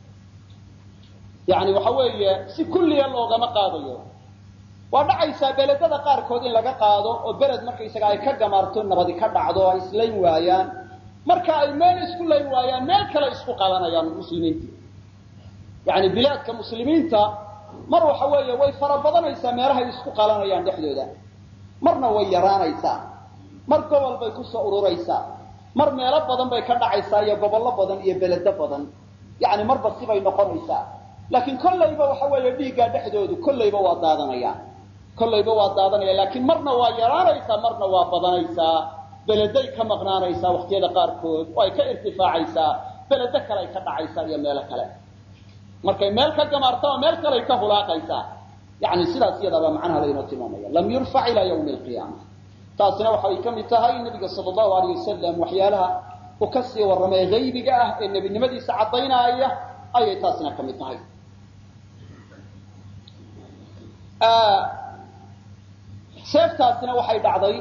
yani waxa weeye si kulliya loogama qaadayo waa dhacaysaa beledada qaarkood in laga qaado oo beled markaysaga ay ka gamaarto nabadi ka dhacdo ay islayn waayaan marka ay meel isku layn waayaan meel kale isku qabanayaan muslimiinta yani bilaadka muslimiinta mar waxa weeye way fara badanaysaa meelahay isku qalanayaan dhexdooda marna way yaraanaysaa mar gobol bay kusoo ururaysaa mar meelo badan bay ka dhacaysaa iyo gobollo badan iyo beledo badan yani marba sibay noqonaysaa laakiin kollayba waxa weeye dhiiggaa dhexdoodu kollayba waa daadanaya laakiin marna waa yaraanaysaa marna waa badanaysaa beleday ka maqnaanaysaa waqtiyada qaarkood oo ay ka irtifaacaysaa beledo kale ay ka dhacaysaa iyo meelo kale markay meel ka gamaarto oo meel kale ay ka hulaaqaysaa yani sidaas iyadaabaa macnaha laynoo tilmaamaya lam yurfac ilaa yawmi alqiyaama taasina waxay ka mid tahay nabiga sala allahu alayh wasalam waxyaalaha uu ka sii warramay haybiga ah ee nebinimadiisa caddaynaya ayay taasina ka mid tahay seeftaasina waxay dhacday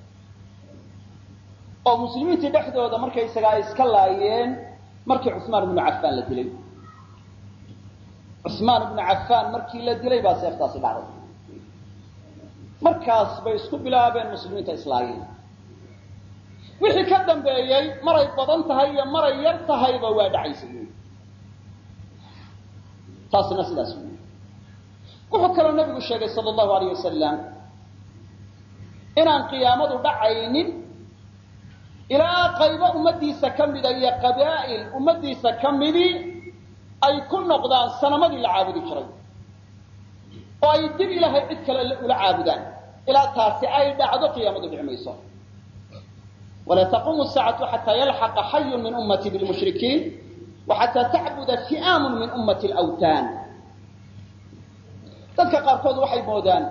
oo muslimiintii dhexdooda markaysaga ay iska laayeen markii cusmaan ibnu cafaan la dilay cusmaan ibnu cafaan markii la dilay baa seeftaasi dhacday markaas bay isku bilaabeen muslimiinta islaayeen wixii ka dambeeyey maray badan tahay iyo maray yar tahayba waa dhacaysa taasina sidaas wuxuu kaloo nabigu sheegay sala allahu alayh wasalam inaan qiyaamadu dhacaynin ilaa qaybo ummadiisa ka mida iyo qabaa'il ummadiisa ka midii ay ku noqdaan sanamadii la caabudi jiray oo ay dib ilaahay cid kale ula caabudaan ilaa taasi ay dhacdo qiyaamadu dhici mayso walaa taquumu saacatu xataa yalxaqa xayun min ummati bilmushrikiin waxataa tacbuda fi'aamun min ummati alawtaan dadka qaarkood waxay moodaan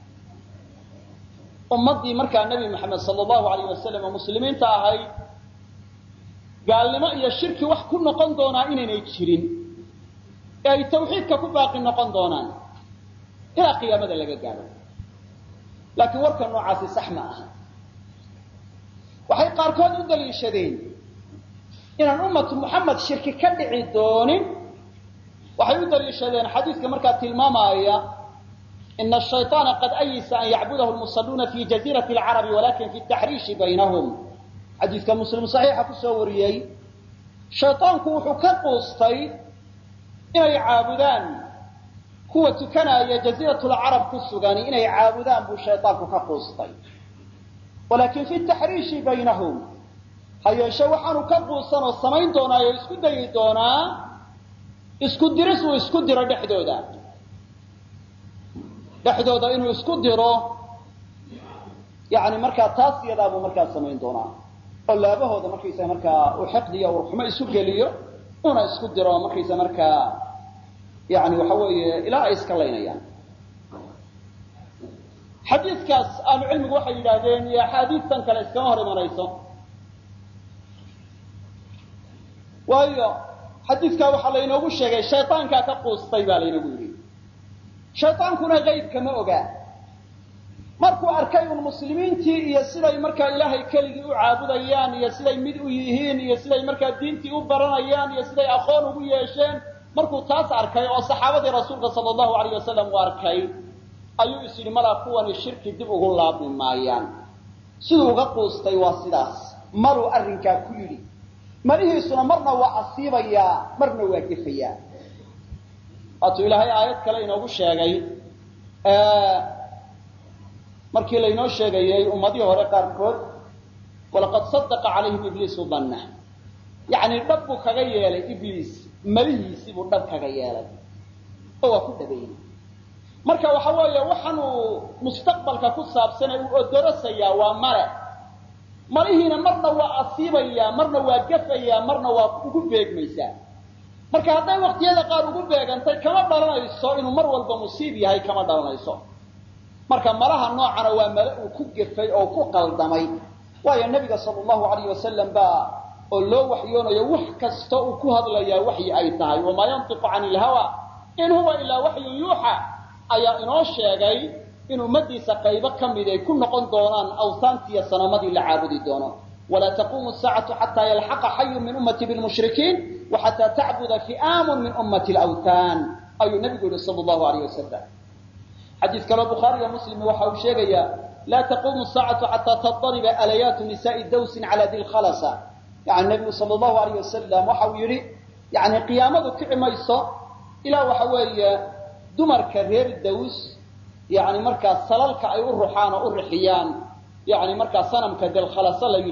ummaddii markaa nebi maxamed sala allahu alayh wasalam oo muslimiinta ahayd gaalnimo iyo shirki wax ku noqon doonaa inaynay jirin ee ay tawxiidka ku baaqi noqon doonaan ilaa qiyaamada laga gaadho laakiin warka noocaasi sax ma aha waxay qaarkood u daliishadeen inaan ummatu muxamed shirki ka dhici doonin waxay u daliishadeen xadiidka markaa tilmaamaya ina ashayطaana qad ayisa an yacbudahu lmusaluuna fi jaziirati alcarabi walakin fi taxriishi baynahum xadiidka muslim saxiixa kusoo wariyey shayطaanku wuxuu ka quustay inay caabudaan kuwa tukanaya jaziirat lcarab ku sugani inay caabudaan buu shayطaanku ka quustay walakin fi taxriishi baynahum ha yeeshe waxaanu ka quusan oo samayn doonaa oo isku dayi doonaa isku diris uu isku diro dhexdooda inuu isku diro yani markaa taas iyadaa buu markaa samayn doonaa oo laabahooda markaysa markaa uu xiqdiyo urxumo isu geliyo una isku diro markaysa markaa yani waxa weeye ilaa ay iska laynayaan. xadiidkaas ahlucilmigu waxay yidhaahdeen iyo axaadiistan kale iskama hor imanayso, waayo xadiidkaa waxaa laynoogu sheegay shayطaankaa ka quustay baa laynoogu yidhi. shayطaankuna qaybka ma ogaa. markuu arkay un muslimiintii iyo siday markaa ilaahay keligii u caabudayaan iyo siday mid u yihiin iyo siday markaa diintii u baranayaan iyo siday aqoon ugu yeesheen, markuu taas arkay oo saxaabadii rasuulka sala allahu alayh wasalam u arkay, ayuu is yidhi malaa kuwani shirki dib ugu laabmi maayaan. siduu uga quustay waa sidaas, maruu arrinkaa ku yidhi. marihiisuna marna waa asiibayaa marna waa gefayaa. waatuu ilaahay aayad kale inoogu sheegay markii laynoo sheegayey ummadihii hore qaarkood, walaqad sadaqa calayhim ibliisu danna, yacni dhab buu kaga yeelay ibliis, malihiisii buu dhab kaga yeelay oo waa ku dhabeeyey. marka waxa weeye waxaanuu mustaqbalka ku saabsan ee uu odorosayaa waa male. malihiina marna waa asiibayaa marna waa gafayaa marna waa ugu beegmaysaa. marka hadday waqtiyada qaar ugu beegantay kama dhalanayso inuu mar walba musiib yahay, kama dhalanayso. marka malaha noocana waa male uu ku gefay oo ku qaldamay, waayo nebiga sala allahu alayh wasalam baa oo loo waxyoonayo wax kasta uu ku hadlayaa waxyi ay tahay, wamaa yantiqu cani ilhawa in huwa ilaa waxyun yuuxa, ayaa inoo sheegay in ummadiisa qaybo ka mid ay ku noqon doonaan awsaantiiyo sanamadii la caabudi doono. walaa taquumu saacatu xataa yalxaqa xayun min ummati bilmushrikiin waxataa tacbuda fi'aamun min ummati alawthaan, ayuu nebigu yihi sala allahu alayh wasalam. xadiis kaloo bukhaariga muslimi waxa uu sheegayaa laa taquumu saacatu xataa tadariba alayaatu nisaai dawsin cala di lkhalasa. yani nebigu sala allahu alayh wasalam waxa uu yidhi yani qiyaamadu kici mayso ilaa waxa weeye dumarka reer daws yani markaa salalka ay u ruxaan oo u rixiyaan, yani markaa sanamka dilkhalasa la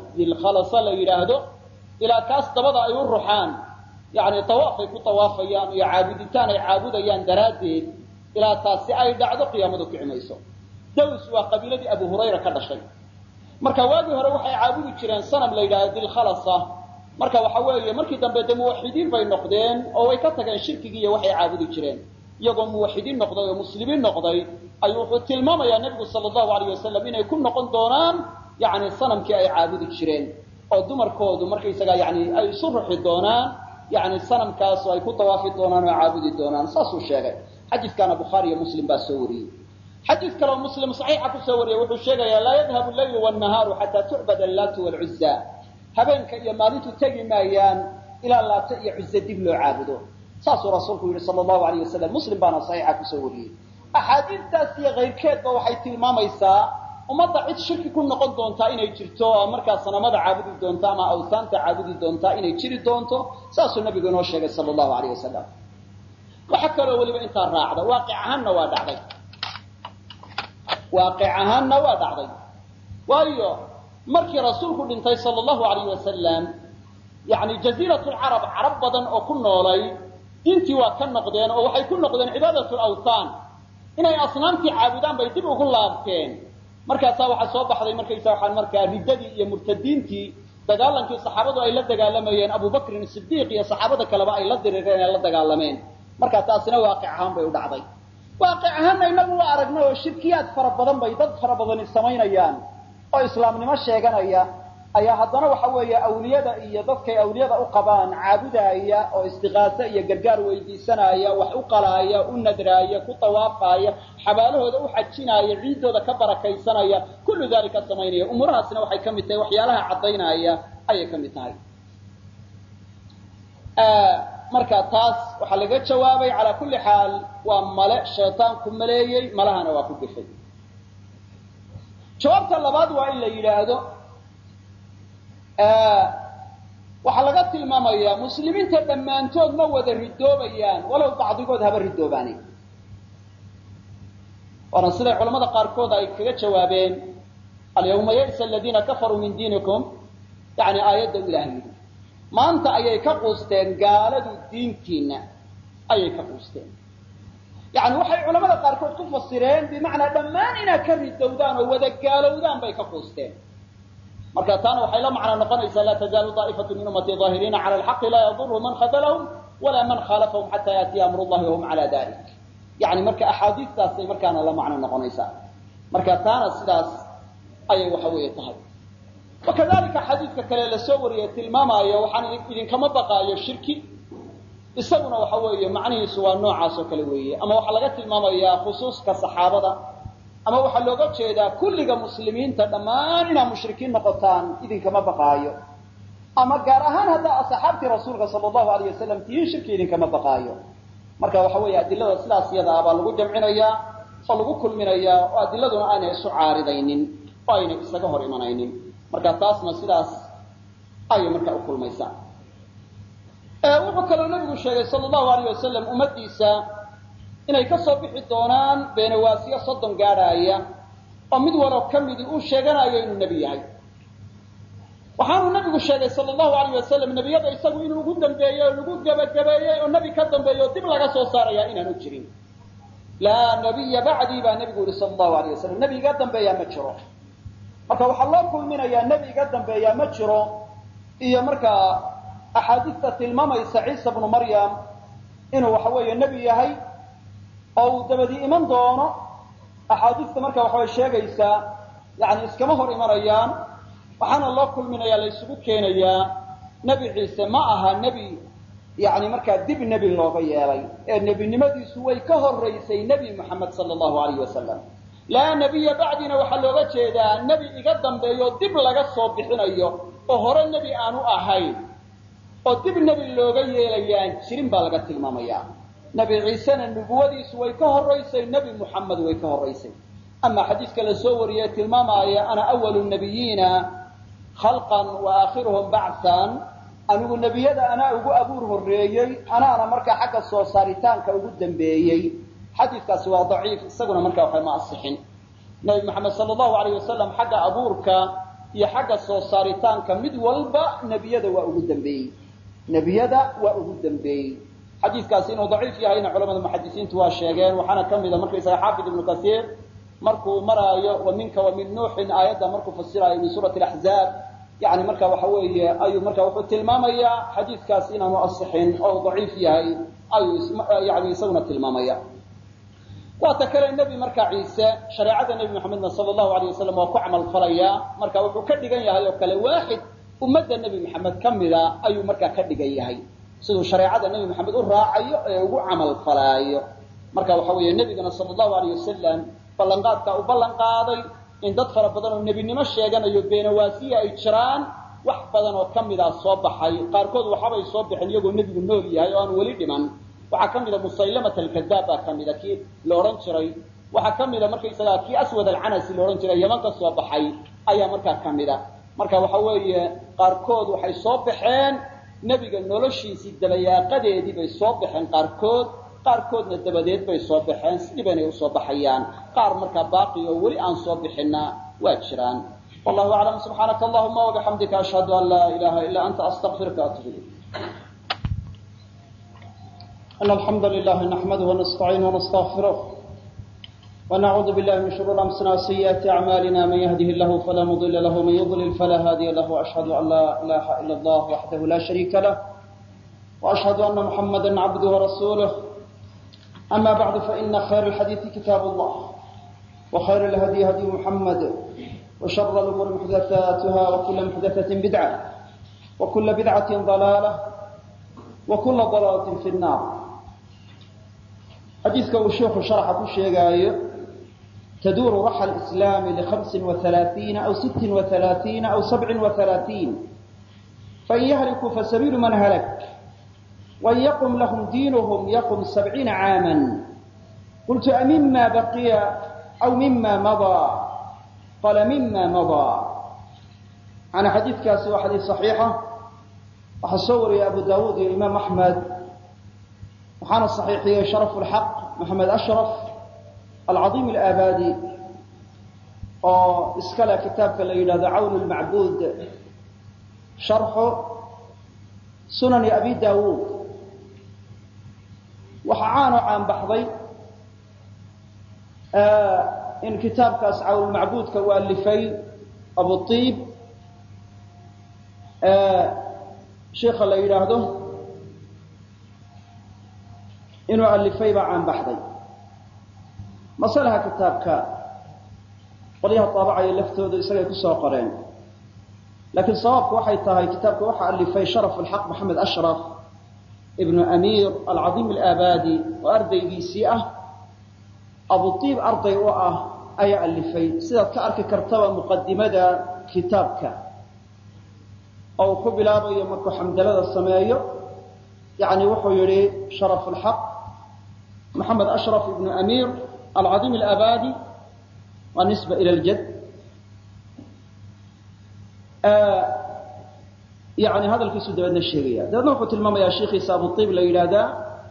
yidhaahdo ilaa kaas dabada ay u ruxaan, yani tawaafay ku tawaafayaan iyo caabuditaan ay caabudayaan daraaddeed, ilaa taasi ay dhacdo qiyaamadu kici mayso. daws waa qabiiladii abu hurayra ka dhashay. marka waagii hore waxay caabudi jireen sanam la yidhahdo dilkhalasa. marka waxa weeye markii dambe de muwaxidiin bay noqdeen oo way ka tageen shirkigii iyo waxay caabudi jireen. iyagoo muwaxidiin noqday oo muslimiin noqday ayuu wuxuu tilmaamayaa nebigu sala allahu alayh wasalam inay ku noqon doonaan yani sanamkii ay caabudi jireen, oo dumarkoodu markaysaga yani ay isu ruxi doonaan yani sanamkaas oo ay ku dawaafi doonaan oo caabudi doonaan. saasuu sheegay. xadiiskaana bukhaari iyo muslim baa soo wariyey. xadiis kaleo muslim saxiixa kusoo wariyey wuxuu sheegayaa laa yadhabu llaylu wannahaaru xataa tucbad allaatu waalcuzza. habeenka iyo maalintu tegi maayaan ilaa laata iyo cuzza dib loo caabudo. saasuu rasuulku yihi sala allahu alayh wasalam. muslim baana saxiixa kusoo wariyey. axaadiistaas iyo kayrkeedba waxay tilmaamaysaa ummadda cid shirki ku noqon doontaa inay jirto, oo markaa sanamada caabudi doonta ama awsaanta caabudi doontaa inay jiri doonto. saasuu nabigu inoo sheegay sala allahu alayh wasalam. waxa kaloo weliba intaa raacda, waaqic ahaanna waa dhacday. waayo markii rasuulku dhintay sala allahu alayh wasalam, yani jaziiratu lcarab, carab badan oo ku noolay diintii waa ka noqdeen oo waxay ku noqdeen cibaadatu lawthaan, inay asnaamtii caabudaan bay dib ugu laabteen. markaasaa waxaa soo baxday markaysa waxaan markaa riddadii iyo murtadiintii dagaalankii saxaabadu ay la dagaalamayeen, abubakrin sidiiq iyo saxaabada kaleba ay la dirireen ee la dagaalameen. markaa taasina waaqic ahaan bay u dhacday. waaqic ahaanna inagu waa aragnay oo shirkiyaad fara badan bay dad fara badani samaynayaan oo islaamnimo sheeganaya, ayaa haddana waxa weeye awliyada iyo dadkay awliyada u qabaan caabudaaya oo istiqaasa iyo gargaar weydiisanaya, wax u qalaaya, u nadraaya, ku tawaafaya, xabaalahooda u xajinaya, ciidooda ka barakaysanaya, kullu dalika samaynaya. umuurahaasna waxay ka mid tahay waxyaalaha caddaynaya ayay ka mid tahay. marka taas waxaa laga jawaabay calaa kulli xaal waa male shaytaanku maleeyey, malahana waa ku gefay. jawaabta labaad waa in la yidhaahdo waxaa laga tilmaamayaa muslimiinta dhammaantood ma wada ridoobayaan, walow bacdigood haba ridoobaani. waana siday culamada qaarkood ay kaga jawaabeen alyawma ya'sa aladiina kafaruu min diinikum yani aayadda ilaahay yidhi maanta ayay ka quusteen gaaladu diintiina ayay ka quusteen. yani waxay culamada qaarkood ku fasireen bimacnaa dhammaan inaad ka ridowdaan oo wada gaalowdaan bay ka quusteen. marka taana waxay la macno noqonaysaa laa tazaalu daa'ifatu min ummatii daahiriina cala alxaqi laa yadurhum man khadalahum walaa man khaalafahum xataa yaatiya amru llahi wahum cala dalik. yani marka axaadiistaasay markaana la macno noqonaysaa. marka taana sidaas ayay waxa weeye tahay. wakadalika xadiidka kale la soo wariyey tilmaamaayo waxaan idinkama baqaayo shirki, isaguna waxa weeye macnihiisu waa noocaas oo kale weeye. ama waxaa laga tilmaamayaa khusuuska saxaabada, ama waxaa looga jeedaa kulliga muslimiinta dhammaan inaad mushrikiin noqotaan idinkama baqaayo, ama gaar ahaan haddaa asxaabtii rasuulka sala allahu alayh wasalam tihiin shirki idinkama baqaayo. marka waxa weeye adilada sidaas iyada ah baa lagu jamcinayaa oo lagu kulminayaa, oo adiladuna aanay isu caaridaynin oo aynay isaga hor imanaynin. marka taasna sidaas ayay marka u kulmaysaa. wuxuu kaloo nabigu sheegay sala allahu alayh wasalam ummadiisa inay ka soo bixi doonaan beenawaasiyo 30 gaadhaaya oo mid walo ka midii uu sheeganayo inuu nebi yahay. waxaanuu nabigu sheegay sala allahu alayh wasalam nebiyada isagu inuu ugu dambeeyey oo lagu gebagabeeyey oo nebi ka dambeeyo o dib laga soo saarayaa inaanu jirin. laa nabiya bacdii baa nebigu yihi sala allahu alayh wasalam, nebi iga dambeeyaa ma jiro. marka waxaa loo kulminayaa nebi iga dambeeyaa ma jiro iyo markaa axaadiista tilmaamaysa ciisa bnu maryam inuu waxa weeye nebi yahay oo uu dabadii iman doono. axaadiista marka waxaway sheegaysaa yani iskama hor imanayaan, waxaana loo kulminayaa la isugu keenayaa nebi ciise ma aha nebi yani markaa dib nebi looga yeelay, ee nebinimadiisu way ka horaysay nebi moxamed sala allahu alayh wasalam. laa nebiya bacdina waxaa looga jeedaa nebi iga dambeeyo dib laga soo bixinayo oo hore nebi aanu ahayn oo dib nebi looga yeelayaan jirin baa laga tilmaamayaa. nebi ciisena nubuwadiisu way ka horaysay, nebi muxamed way ka horaysay. ama xadiidka la soo wariyey tilmaamaya ana awalu nabiyiina khalqan wa aakhiruhum bacsan, anigu nebiyada anaa ugu abuur horreeyey, anaana markaa xagga soo saaritaanka ugu dambeeyey. xadiidkaasi waa daciif, isaguna markaa waxa ma asixin. nebi moxamed sala allahu alayh wasalam xagga abuurka iyo xagga soo saaritaanka mid walba nebiyada waa ugu dambeeyey, nebiyada waa ugu dambeeyey. xadiidkaasi inuu daciif yahayna culamada muxadisiintu waa sheegeen. waxaana ka mida markaysaga xaafid ibnu kasiir markuu maraayo wa minka wa min nuuxin aayadda markuu fasiraayo min suurati alaxzaab, yani marka waxa weeye ayuu marka wuxuu tilmaamayaa xadiidkaasi inaanu asixin oo daciif yahay ayuu yani isaguna tilmaamaya. waata kale nebi markaa ciise shareecada nebi moxamedna sala allahu alayh wasalam waa ku camal falayaa. marka wuxuu ka dhigan yahay oo kale waaxid ummadda nebi moxamed ka mida ayuu markaa ka dhigan yahay, siduu shareecada nebi moxamed u raacayo ee ugu camal falaayo. marka waxa weeye nebigana sala allahu alayh wasalam ballanqaadkaa u ballan qaaday in dad fara badan oo nebinimo sheeganayo beenawaasiya ay jiraan. wax badan oo ka mida soo baxay, qaarkood waxabay soo baxeen iyagoo nebigu nool yahay oo aan weli dhiman. waxaa ka mida musaylamat alkadaab baa ka mida kii la odhan jiray. waxaa ka mida markaysagaa kii aswad alcanasi la odhan jiray yaman ka soo baxay ayaa markaa ka mida. marka waxa weeye qaarkood waxay soo baxeen nebiga noloshiisii dabayaaqadeedii bay soo baxeen qaarkoodna dabadeed bay soo baxeen, sidii baynay usoo baxayaan. qaar markaa baaqi oo weli aan soo bixinna waa jiraan. wallahu aclam. subxaanaka allahuma wabixamdika ashhadu an laa ilaha illa anta astaqfiruka atubu ilayk. إن الحمد لله نحمده ونستعينه ونستغفره ونعوذ بالله من شرور أنفسنا وسيئات أعمالنا. من يهده الله فلا مضل له ومن يضلل فلا هادي له. وأشهد أن لا إله إلا الله وحده لا شريك له وأشهد أن محمدا عبده ورسوله. أما بعد فإن خير الحديث كتاب الله وخير الهدي هدي محمد وشر الأمور محدثاتها وكل محدثة بدعة وكل بدعة ضلالة وكل ضلالة في النار. حديثك الشيخ شرح كشيغاية تدور رحى الإسلام ل35 أو 36 أو 37، فإن يهلكوا فسبيل من هلك وإن يقم لهم دينهم يقم 70 عاما. قلت أمما بقي أو مما مضى؟ قال مما مضى. أنا حديث كاسي وحديث صحيحة وحصور يا أبو داود يا إمام أحمد وحان الصحيحية شرف الحق محمد أشرف العظيم الآبادي وإسكال كتابك اللي عون المعبود sharxu sunani abi daawuud waxaa caan baxday in kitaabkaas cawnulmacbuudka uu alifay abu iib sheikha la yidhaahdo inuu alifay baa caan baxday masalaha kitaabka qolyaha taabacaya laftooda isagay ku soo qoreen laakiin sawaabku waxay tahay kitaabka waxaa alifay sharaf alxaq maxamed ashraf ibnu amiir alcadiim alaabadi oo ardaygiisii ah abu iib arday u ah ayaa alifay sidaad ka arki kartaba muqadimada kitaabka oo uu ku bilaabayo markuu xamdalada sameeyo yani wuxuu yihi sharaf alxaq maxamed ashraf ibnu amiir alcadiim alaabadi waa nisba ila ljad yani hadalkiisu dabeedna sheegaya dabeedna wuxuu tilmaamayaa sheikhiisa abu iib la yidhaahdaa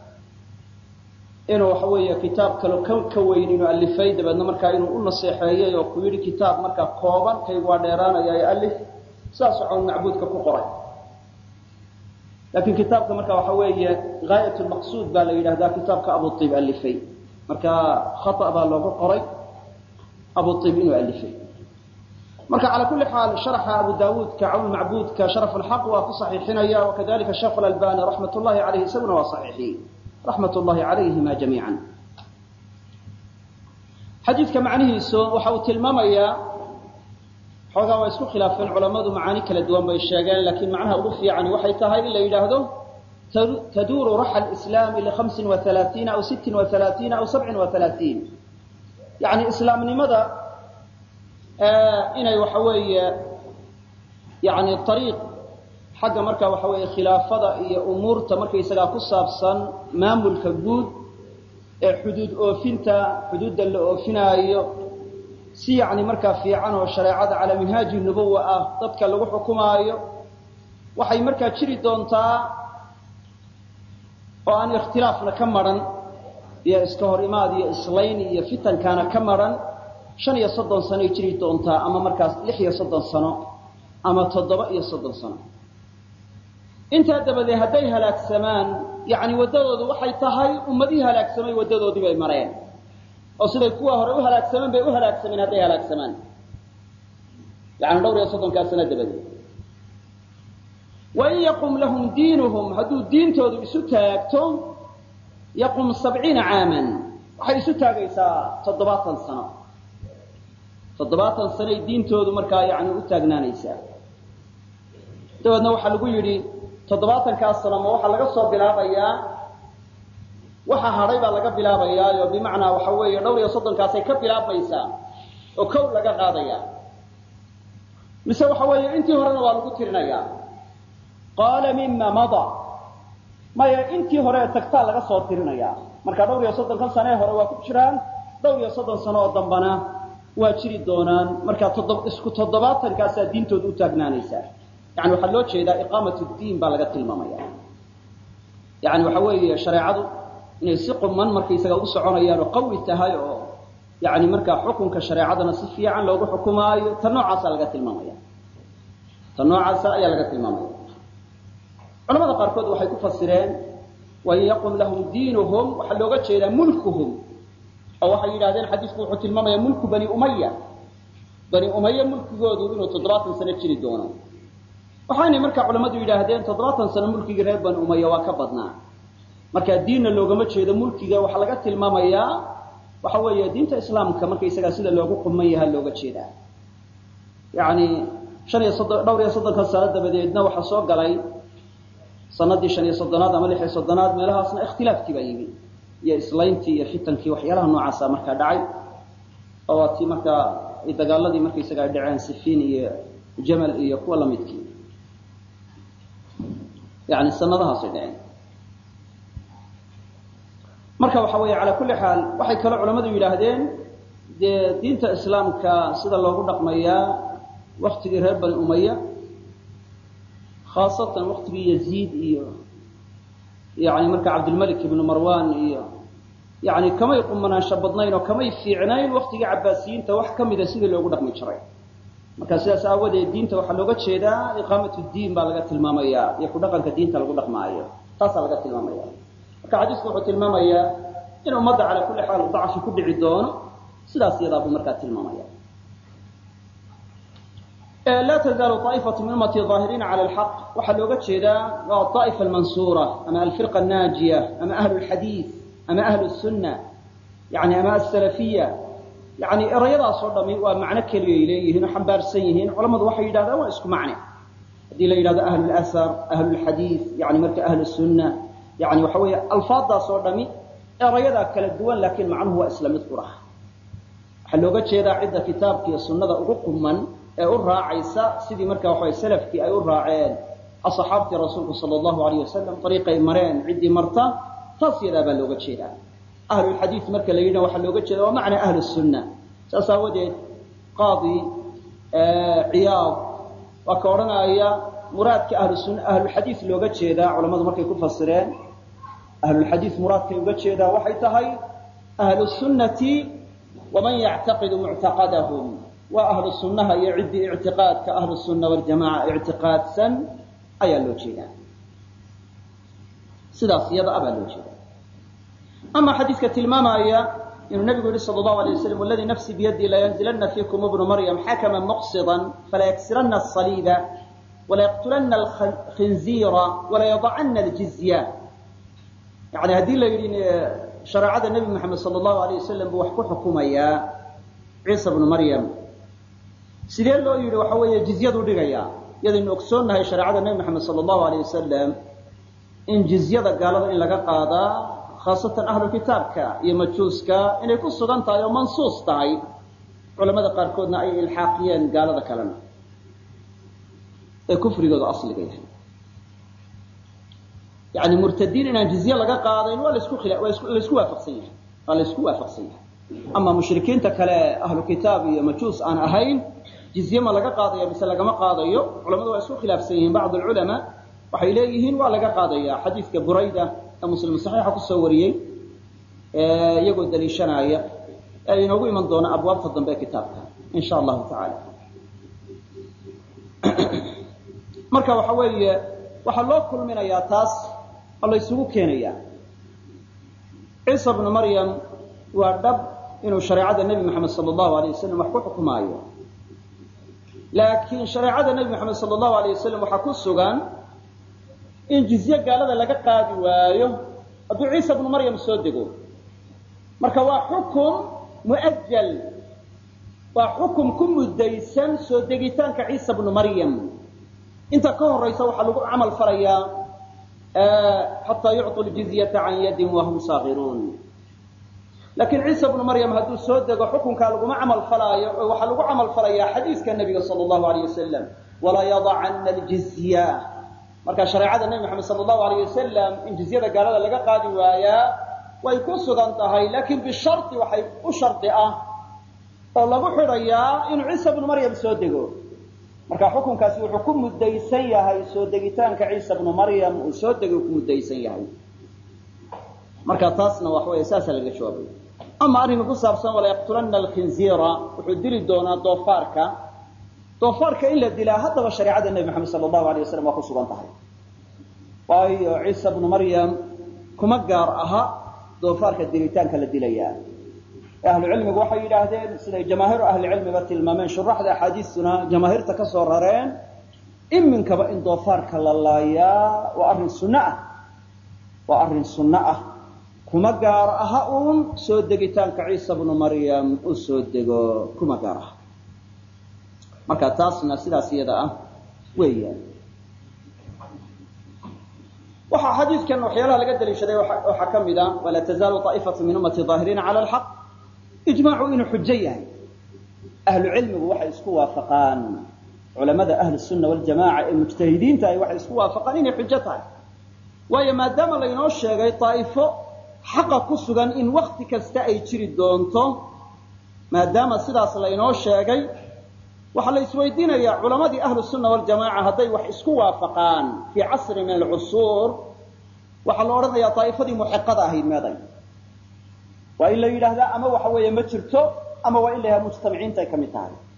inuu waxa weeye kitaab kale ka weyn inuu alifay dabeedna markaa inuu u naseexeeyey oo ku yidhi kitaab markaa kooban kaygu waa dheeraanaya ee alif saasoo cawnulmacbuudka ku qoray laakiin kitaabka marka waxa weeye gaayat lmaqsuud baa la yidhahdaa kitaabka abu iib alifay marka khata baa loogu qoray abu iib inuu alifay marka calى kuli xaal sharxa abu daawuudka cawnulmacbuudka sharaf alxaq waa ku saxiixinaya wakadalika sheekh alalbani raxmat ullahi alayh isaguna waa saxiixiyey raxmat ullahi calayhima jamiica xadiidka macnihiisu waxa uu tilmaamayaa xoogaa waa isku khilaafeen culammadu macaani kala duwan bay sheegeen laakiin macnaha ugu fiicani waxay tahay in la yidhaahdo taduuru raxa lislaami lihamsin waalaaiina aw sittin waalaaiina aw sabcin waalaaiin yani islaamnimada inay waxa weeye yani ariiq xagga marka waxa weeye khilaafada iyo umuurta markaysagaa ku saabsan maamulka guud ee xuduud oofinta xuduudda la oofinaayo si yani markaa fiican oo shareecada calaa minhaaji nubuwa ah dadka lagu xukumaayo waxay markaa jiri doontaa oo aan ikhtilaafna ka maran iyo iska hor imaad iyo islayn iyo fitankaana ka maran 35 sanoay jiri doontaa ama markaas 36 sano ama 37 sano intaa dabadeed hadday halaagsamaan yani waddadoodu waxay tahay ummadihii halaagsamay waddadoodii bay mareen oo siday kuwa hore u halaagsameen bay u halaagsameen hadday halaagsamaan yani 36 sano dabadeed wain yaqum lahum diinuhum hadduu diintoodu isu taagto yaqum 70 caaman waxay isu taagaysaa 70 sano 70 sanay diintoodu markaa yani u taagnaanaysaa dabeedna waxaa lagu yidhi 70kaas sano ma waxaa laga soo bilaabayaa waxa hadhay baa laga bilaabayaa oo bimacnaa waxa weeye 30kaasay ka bilaabmaysaa oo kow laga qaadayaa mise waxa weeye intii horena waa lagu tirinayaa qaala mima mada maya intii hore tagtaa laga soo tirinayaa marka 30 sano hore waa ku jiraan 30 sano oo dambana waa jiri doonaan marka isku 70kaasa diintooda u taagnaanaysaa yani waxaa loo jeedaa iqaamatu diin baa laga tilmaamaya yani waxa weeye shareecadu inay si quman markaysaga u soconayaan oo qawi tahay oo yani markaa xukunka shareecadana si fiican loogu xukumaayo ta noocaasa laga tilmaamaya ta noocaasa ayaa laga tilmaamaya culamada qaarkood waxay ku fasireen wain yaqum lahum diinuhum waxaa looga jeedaa mulkuhum oo waxay yidhahdeen xadiisku wuxuu tilmaamayaa mulku bani umaya mulkigoodu inuu 70 sano jiri doono waxaanay markaa culammadu yidhaahdeen 70 sano mulkigii reer bani umaya waa ka badnaa markaa diinna loogama jeedo mulkiga waxaa laga tilmaamayaa waxa weeye diinta islaamka markaysagaa sida loogu quman yahaa looga jeedaa yani 35 sano dabadeedna waxaa soo galay sanadii 35aad ama 36aad meelahaasna ikhtilaafkii baa yimi iyo islayntii iyo fitankii waxyaalaha noocaasa markaa dhacay oo waa tii markaa dagaaladii markaysaga ay dhaceen sifiin iyo jamal iyo kuwa lamidkii yani sanadahaasay dhaceen marka waxa weeye calaa kulli xaal waxay kaloo culammadu yidhaahdeen dee diinta islaamka sida loogu dhaqmayaa waktigii reer bani umaya khaasatan waktigii yaziid iyo yani marka cabdilmalik ibnu marwan iyo yani kamay qumanaansho badnayn oo kamay fiicnayn waktigii cabaasiyiinta wax ka mida sidii loogu dhaqmi jiray marka sidaas aawadeed diinta waxaa looga jeedaa iqaamatu diin baa laga tilmaamayaa iyo ku dhaqanka diinta lagu dhaqmaayo taasaa laga tilmaamaya marka xadiisku wuxuu tilmaamayaa in ummadda calaa kulli xaal dacfi ku dhici doono sidaas iyadaa buu markaa tilmaamaya laa tazaalu طaa'ifatu min ummatii ظaahiriina cala alxaq waxaa looga jeedaa waa طaa'ifa almansuura ama alfirqa annaajiya ama ahlu lxadiid ama ahlu sunna yani ama asalafiya yani erayadaasoo dhami waa macno keliyay leeyihiin oo xambaarsan yihiin culammadu waxay yidhahdaan waa isku macne haddii la yidhahdo ahlu lasar ahlu lxadiid yani marka ahlu sunna yani waxa weeye alfaadaasoo dhami erayadaa kala duwan laakiin macnuhu waa isla mid qurah waxaa looga jeedaa cidda kitaabka iyo sunnada ugu quman ee u raacaysa sidii marka waxa salafkii ay u raaceen asxaabtii rasuulku sala allahu alayh wasalam ariiqay mareen ciddii marta taas yadaa baa looga jeedaa ahlulxadiid marka la yidhah waxaa looga jeeda waa macna ahlu sunna saas aawadeed qaadi ciyaad waa ka odhanaya muraadka ahlulxadiid looga jeedaa culammadu markay ku fasireen ahlulxadiid muraadkay uga jeedaa waxay tahay ahlu sunnati waman yactaqidu muctaqadahum waa ahlu sunnaha iyo ciddii ictiqaadka ahlu sunna waljamaca ictiqaadsan ayaa loo jeedaa sidaas iyada abaa loo jeeda ama xadiidka tilmaamaya inuu nabigu yihi sala allahu alay wasalam waladii nafsi biyadii layanzilana fiikum ibnu maryam xakama muqsidan falayagsiranna asaliiba walayaqtulana alkhinziira walayadacana aljizya yani haddii la yidhi shareecada nebi moxamed sala allahu alayh wasalam buu wax ku xukumayaa ciisa bnu maryam sidee loo yidhi waxa weeye jizyadu dhigayaa iyadaynu ogsoonnahay shareecada nebi moxamed sala allahu alayh wasalam in jizyada gaalada in laga qaadaa khaasatan ahlu kitaabka iyo majuuska inay ku sugan tahay oo mansuus tahay culamada qaarkoodna ay ilxaaqiyeen gaalada kalena ee kufrigooda asliga yahay yani murtadiin inaan jizye laga qaadayn waa laysku waafaqsan yahay waa laysku waafaqsan yahay ama mushrikiinta kale ahlu kitaab iyo majuus aan ahayn jizye ma laga qaadaya mise lagama qaadayo culamadu waa isku khilaafsan yihiin bacd alculamaa waxay leeyihiin waa laga qaadaya xadiidka burayda ee muslim saxiixa kusoo wariyey iyagoo daliishanaya ee inoogu iman doona abwaabta dambe ee kitaabka in sha allahu tacaala marka waxa weeye waxaa loo kulminayaa taas oo la isugu keenayaa ciisa bnu maryam waa dhab inuu shareecada nebi moxamed sala allahu alayh wasalam wax ku xukumaayo laakiin shareecada nebi moxamed sala allahu alayh wasalam waxaa ku sugan in jizye gaalada laga qaadi waayo hadduu ciisa bnu maryam soo dego marka waa xukum mu'ajal waa xukum ku muddaysan soo degitaanka ciisa bnu maryam inta ka horaysa waxaa lagu camal falayaa xataa yucطu ljizyata can yadin wahum saagiruun laakiin ciisa bnu maryam hadduu soo dego xukunkaa laguma camal falaayo oo waxaa lagu camal falayaa xadiiska nebiga sala allahu alayh wasalam walaa yadacana aljizya marka shareecada nebi moxamed sala allahu alayh wasalam in jizyada gaalada laga qaadi waayaa way ku sugan tahay laakiin bishardi waxay u shardi ah oo lagu xidhayaa inuu ciisa bnu maryam soo dego marka xukunkaasi wuxuu ku muddaysan yahay soo degitaanka ciisa bnu maryam uu soo degay ku muddaysan yahay marka taasna wax weeye saasaa laga jawaabay ama arrinka ku saabsan walayaqtulana alkhinziira wuxuu dili doonaa doofaarka in la dilaa haddaba shareecada nebi moxamed sala allahu alayh wasalam waa ku sugan tahay waayo ciisa bnu maryam kuma gaar aha doofaarka dilitaanka la dilayaa ahlucilmigu waxay yidhaahdeen siday jamaahiiru ahlicilmiba tilmaameen shuraxda axaadiistuna jamaahiirta ka soo rareen iminkaba in doofaarka la laayaa waa arrin sunno ah kuma gaar aha uun soo degitaanka ciisa bnu maryam u soo dego kuma gaar aha marka taasna sidaas iyada ah weeyaan waxaa xadiidkan waxyaalaha laga daliishaday waxaa ka mid a walaa tazaalu طaa'ifatu min ummati ظaahiriina cala alxaq ijmaacu inuu xujo yahay ahlu cilmigu waxay isku waafaqaan culamada ahlu sunna waljamaca ee mujtahidiinta ay waxay isku waafaqaan inay xujo tahay waayo maadaama laynoo sheegay daa'ifo xaqa ku sugan in wakti kasta ay jiri doonto maadaama sidaas laynoo sheegay waxaa la isweydiinayaa culamadii ahlu sunna waljamaca hadday wax isku waafaqaan fii casri min alcusuur waxaa la odhanayaa daa'ifadii muxiqada ahayd meeday waa in la yidhaahdaa ama waxa weeye ma jirto ama waa in la yidhahda mujtamiciinta ay ka mid tahay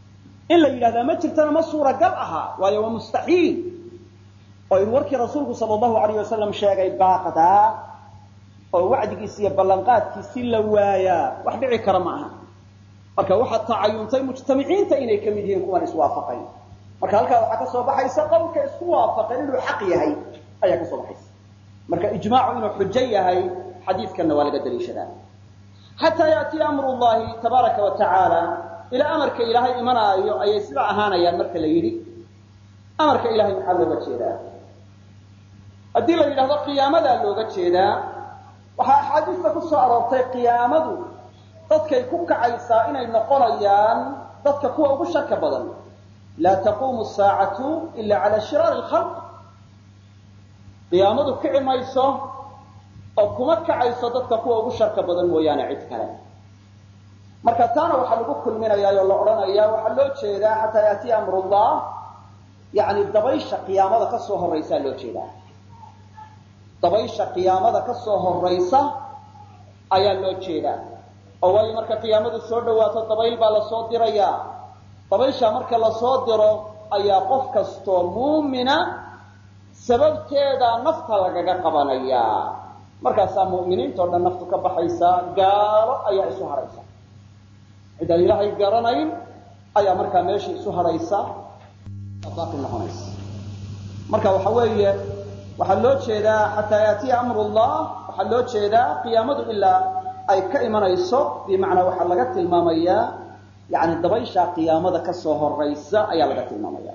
in la yidhahdaa ma jirtana ma suuragal aha waayo waa mustaxiil oo in warkii rasuulku sala allahu alayh wasalam sheegay baaqdaa oo wacdigiisi iyo ballanqaadkiisi la waayaa wax dhici kara ma aha marka waxaa tacayuntay mujtamiciinta inay ka mid yihiin kuwan iswaafaqayn marka halkaa waxaa ka soo baxaysa qowlka isku waafaqan inuu xaq yahay ayaa ka soo baxaysa marka ijmaacu inuu xujo yahay xadiidkanna waa laga daliishadaa xataa yaatiya amru llahi tabaaraka wa tacaala ilaa amarka ilaahay imanaayo ayay sidaa ahaanayaan marka la yidhi amarka ilahay maxaa looga jeedaa haddii la yidhahdo qiyaamadaa looga jeedaa waxaa axaadiista ku soo aroortay qiyaamadu dadkay ku kacaysaa inay noqonayaan dadka kuwa ugu sharka badan laa taquumu saacatu ila cala shiraari lkhalq qiyaamadu kici mayso oo kuma kacayso dadka kuwa ugu sharka badan mooyaane cid kale marka taana waxaa lagu kulminayaa oo la odhanayaa waxaa loo jeedaa xataa yaatiya amrullah yani dabaysha qiyaamada ka soo horraysaa loo jeedaa dabaysha qiyaamada ka soo horraysa ayaa loo jeedaa oo waayo marka qiyaamadu soo dhawaato dabayl baa lasoo dirayaa dabaysha marka lasoo diro ayaa qof kastoo muumina sababteeda nafta lagaga qabanayaa markaasaa mu'miniintao dhan naftu ka baxaysaa gaalo ayaa isu hadhaysa cid aan ilaahay garanayn ayaa markaa meeshii isu hadhaysa baaqi noqonaysa marka waxa weeye waxaa loo jeedaa xataa yaatiya amrullah waxaa loo jeedaa qiyaamadu ilaa ay ka imanayso bimacnaa waxaa laga tilmaamayaa yani dabaysha qiyaamada ka soo horaysa ayaa laga tilmaamaya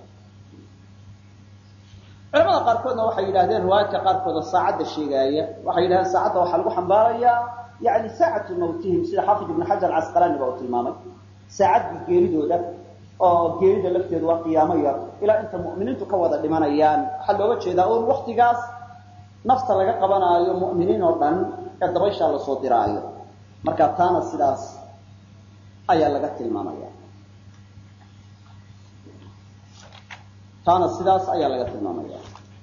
culamada qaarkoodna waxay yidhahdeen riwaayadka qaarkooda saacadda sheegaaya waxay yidhahdeen saacadda waxaa lagu xambaarayaa yani saacatu mawtihim sida xaafid ibn xajar casqalaani ba uu tilmaamay saacaddii geeridooda oo geerida lafteedu waa qiyaamo yar ilaa inta mu'miniintu ka wada dhimanayaan waxaa looga jeedaa un waktigaas nafta laga qabanaayo mu'miniin oo dhan ee dabayshaa lasoo diraayo marka taana sidaas ayaa laga tilmaamaya taana sidaas ayaa laga tilmaamaya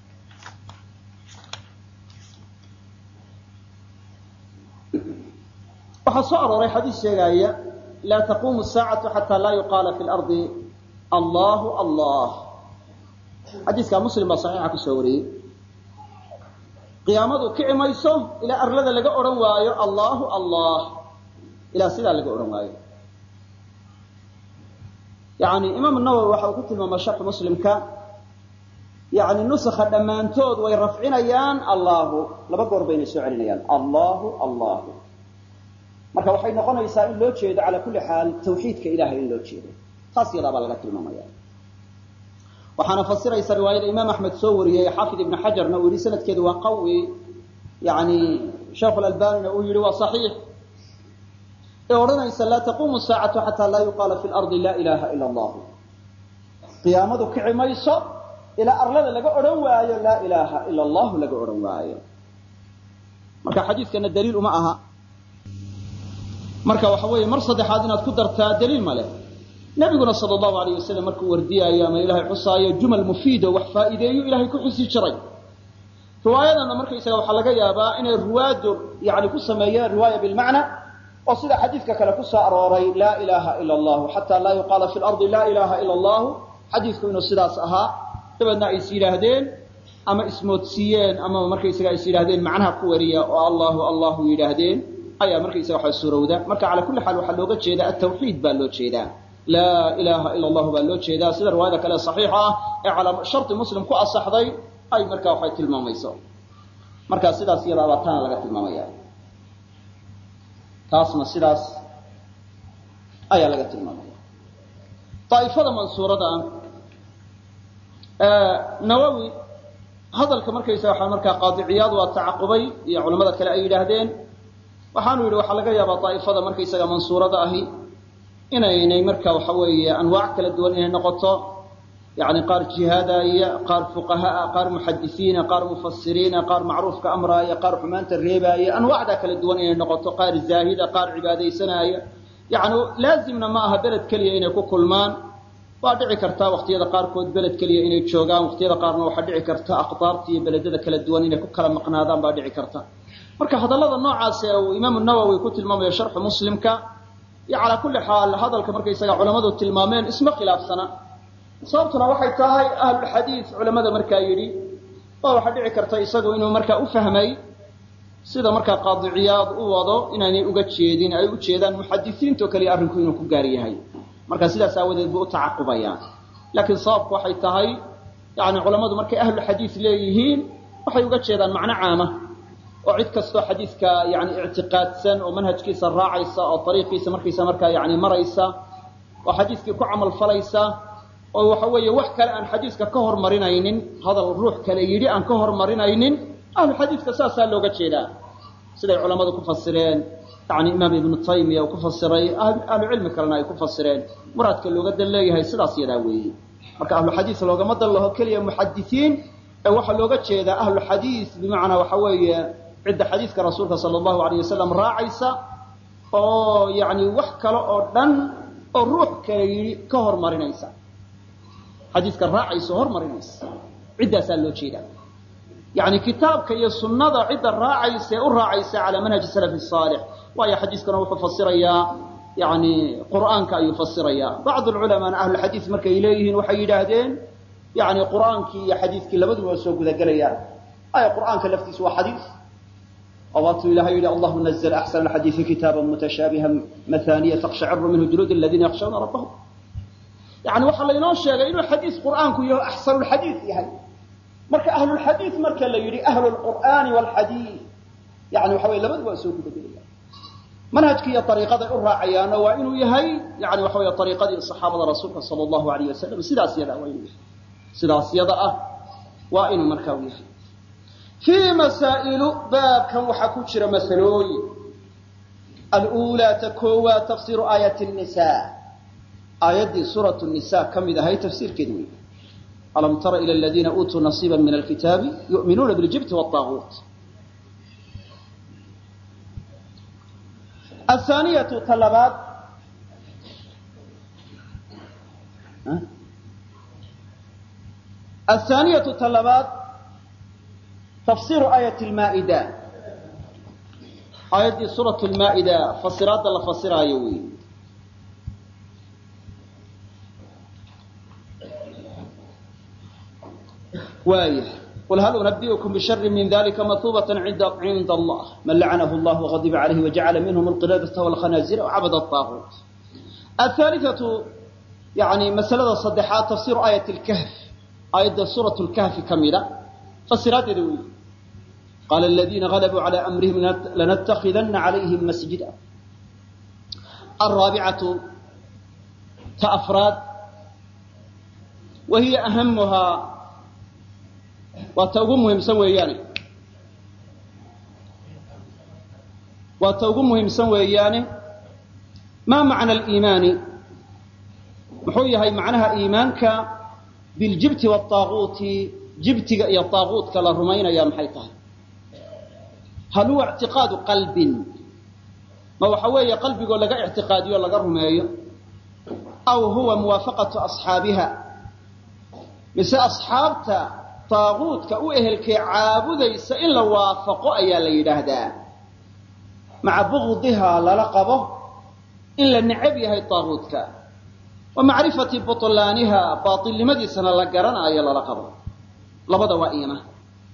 waxaa soo arooray xadiis sheegaya laa taquumu saacatu xataa laa yuqaala fi lardi allahu allah xadiiskaa muslim baa saxiixa kusoo wariyey qiyaamadu kici mayso ilaa arlada laga odhan waayo allahu allah ilaa sidaa laga odhan waayo yani imaam nawowi waxa uu ku tilmaamay sharxu muslimka yani nusakha dhammaantood way rafcinayaan allahu laba goor baynay soo celinayaan allahu allahu marka waxay noqonaysaa in loo jeedo calaa kulli xaal tawxiidka ilahay in loo jeedo taas yadaa baa laga tilmaamaya waxaana fasiraysa riwaayada imaam axmed soo wariyey xaafid ibn xajarna uu yihi sanadkeedu waa qawi yani sheekh alalbanina uu yihi waa saxiix ee odhanaysa laa taquumu saacatu xataa laa yuqaala fi lardi laa ilaha ila allah qiyaamadu kici mayso ilaa arlada laga odhan waayo laa ilaaha ila allahu laga odhan waayo marka xadiidkana daliil uma aha marka waxa weeye mar saddexaad inaad ku dartaa daliil ma leh nabiguna sala allahu alayh wasalam markuu wardiyaayo ama ilaahay xusaayo jumal mufiido wax faa'iideeyo ilahay ku xusi jiray riwaayadana markaysaga waxaa laga yaabaa inay ruwaadu yani ku sameeyeen riwaaya bilmacna oo sida xadiidka kale ku soo arooray laa ilaaha ila allahu xataa laa yuqaala fi lardi laa ilaaha ila allahu xadiidku inuu sidaas ahaa dabeedna ay is yidhaahdeen ama ismoodsiiyeen ama markaysaga is yidhahdeen macnaha ku wariya oo allahu allahu yidhaahdeen ayaa markaysaga waxa suurowda marka cala kulli xaal waxaa looga jeedaa atawxiid baa loo jeedaa laa ilaaha ila allahu baa loo jeedaa sida riwaayada kale saxiixa ah ee calaa sharti muslim ku asaxday ay markaa waxay tilmaamayso markaa sidaas iyadaabaa taana laga tilmaamaya taasna sidaas ayaa laga tilmaamaya daa'ifada mansuurada nawowi hadalka markaysa waxaa markaa qaadiciyaad waa tacaqubay iyo culamada kale ay yidhaahdeen waxaanu yidhi waxaa laga yaabaa daa'ifada markaysaga mansuurada ahi inaynay marka waxa weeye anwaac kala duwan inay noqoto yani qaar jihaadaaya qaar fuqahaa qaar muxadisiina qaar mufasiriina qaar macruufka amraaya qaar xumaanta reebaaya anwaacdaa kala duwan inay noqoto qaar zaahida qaar cibaadaysanaaya yani laazimna ma aha beled keliya inay ku kulmaan waa dhici karta waqtiyada qaarkood beled keliya inay joogaan waqtiyada qaarna waxaa dhici karta aqdaarta iyo beledada kala duwan inay ku kala maqnaadaan baa dhici karta marka hadallada noocaas ee uu imaamu nawowi ku tilmaamayo sharxu muslimka iyo calaa kulli xaal hadalka markaysaga culamadu tilmaameen isma khilaafsana sababtuna waxay tahay ahlulxadiid culamada markaa yidhi waa waxaa dhici karta isagu inuu markaa u fahmay sida markaa qaadi ciyaad u wado inaynay uga jeedin ay u jeedaan muxadisiinto kaliya arrinku inuu ku gaar yahay marka sidaas aawadeed buu u tacaqubayaa laakiin sababku waxay tahay yani culammadu markay ahlulxadiid leeyihiin waxay uga jeedaan macno caama oo cid kastoo xadiidka yani ictiqaadsan oo manhajkiisa raacaysa oo ariiqiisa markaysa markaa yani maraysa oo xadiidkii ku camal falaysa oo waxa weeye wax kale aan xadiidka ka hormarinaynin hadal ruux kale yidhi aan ka hormarinaynin ahluxadiidka saasaa looga jeedaa siday culammadu ku fasireen yani imaam ibnu taymiya uu ku fasiray ahlucilmi kalena ay ku fasireen muraadka looga dan leeyahay sidaas yadaa weeye marka ahluxadiid loogama dan laho keliya muxadisiin ee waxaa looga jeedaa ahluxadiid bimacnaa waxa weeye cidda xadiidka rasuulka sala allahu alayh wasalam raacaysa oo yani wax kale oo dhan oo ruux kale yidhi ka hormarinaysa xadiidka raacaysa hormarinaysa ciddaasaa loo jeedaa yani kitaabka iyo sunnada cidda raacaysa ee u raacaysa calaa manhaji salafi saalix waayo xadiiskana wuxuu fasirayaa yani qur'aanka ayuu fasirayaa bacd alculamaana ahlulxadiid markay leeyihiin waxay yidhaahdeen yani qur'aankii iyo xadiidkii labaduba waa soo gudagelayaan aya qur'aanka laftiisu waa xadiis oo waatuu ilahay yidhi allahu nazla axsana alxadiidi kitaaban mutashaabihan mathaniya taqshaciru minhu juluud aladiina yakhshawna rabbahum yani waxaa laynoo sheegay inuu xadiis qur'aanku yaho axsanulxadiid yahay marka ahlulxadiid marka la yidhi ahlu lqur'aani waalxadiid yani waxa weye labadu waa soo gudagelayaan manhajki iyo ariiqaday u raacayaana waa inuu yahay yani waxa wey ariiqadii saxaabada rasuulka sala allahu alayh wasalam sidaas yada waa inuu yahay sidaas yada ah waa inuu markaa u yahay fii masaa'ilu baabkan waxaa ku jira masalooyin aluulaa ta koowaad tafsiiru aayati nisaa aayaddii suuratu nisa ka mid ahay tafsiirkeedu wey alam tara ila aladiina uutuu nasiiba min alkitaabi yu'minuuna biljibti waaaguut athaaniyatu ta labaad athaaniyatu ta labaad tafsiru aayati lmaa'ida aayaddii suuratu lmaa'ida fasiraadda la fasiraayo wey waayah qul hal unabi'ukum bishari min dalika mahuubatan cinda allah man lacanahu allah wagadiba calayhi wajacala minhum alqiradata walkhanaazira wacabada aaguut athaalithatu yani masalada saddexaad tafsiru aayati lkahf aayadda suuratu lkahfi ka mida fasiraaddeeda wey qaala aladiina galabuu cala amrihim lanattakidana calayhim masjida alraabicatu ta afraad wa hiya ahamuhaa waa ta ugu muhiimsan weeyaane waa ta ugu muhiimsan weeyaane maa macna aliimaani muxuu yahay macnaha iimaanka biljibti waaaguuti jibtiga iyo aaguutka la rumaynaya maxay tahay hal huwa ictiqaadu qalbin ma waxa weeye qalbigoo laga ictiqaadiyo laga rumeeyo aw huwa muwaafaqatu asxaabiha mise asxaabta taaguutka u ehelkee caabudaysa in la waafaqo ayaa la yidhaahdaa maca bugdihaa lala qabo in la necab yahay taaguutka wa macrifati butlaaniha baatilnimadiisana la garanaayo lala qabo labada waa iimaan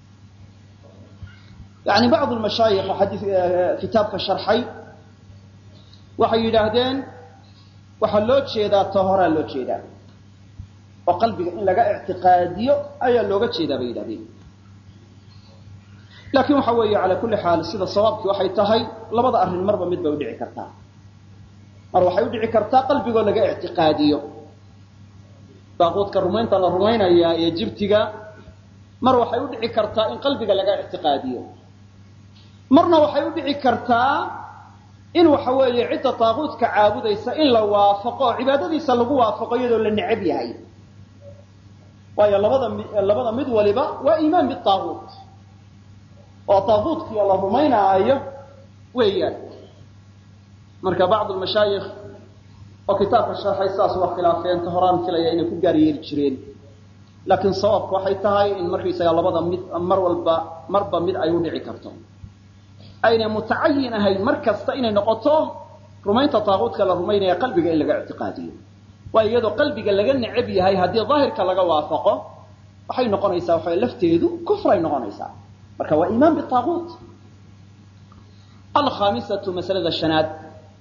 yani bacdu lmashaayikh kitaabka sharxay waxay yidhaahdeen waxaa loo jeedaa ta horaa loo jeedaa oo qalbiga in laga ictiqaadiyo ayaa looga jeedaa bay yidhahdeen laakiin waxa weeye calaa kulli xaal sida sawaabkii waxay tahay labada arrin marba mid bay udhici kartaa mar waxay udhici kartaa qalbigoo laga ictiqaadiyo daaquudka rumaynta la rumaynayaa iyo jibtiga mar waxay udhici kartaa in qalbiga laga ictiqaadiyo marna waxay udhici kartaa in waxa weeye cidda daaquudka caabudaysa in la waafaqo oo cibaadadiisa lagu waafaqo iyadoo la necab yahay waayo labada mid waliba waa iimaan bitaaguut oo taaguutkiio la rumaynaayo weeyaan marka bacdu lmashaayikh oo kitaabka sharxay saas waa khilaafeen ta horaan filaya inay ku gaar yeeli jireen laakiin sababku waxay tahay in markaysaga labada mid marba mid ay u dhici karto aynay mutacayin ahayn mar kasta inay noqoto rumaynta taaquudka la rumaynaya qalbiga in laga ictiqaadiyo waa iyadoo qalbiga laga necab yahay haddii daahirka laga waafaqo waxay noqonaysaa waxay lafteedu kufray noqonaysaa marka waa iimaan bitaaquut alkhamisatu masalada shanaad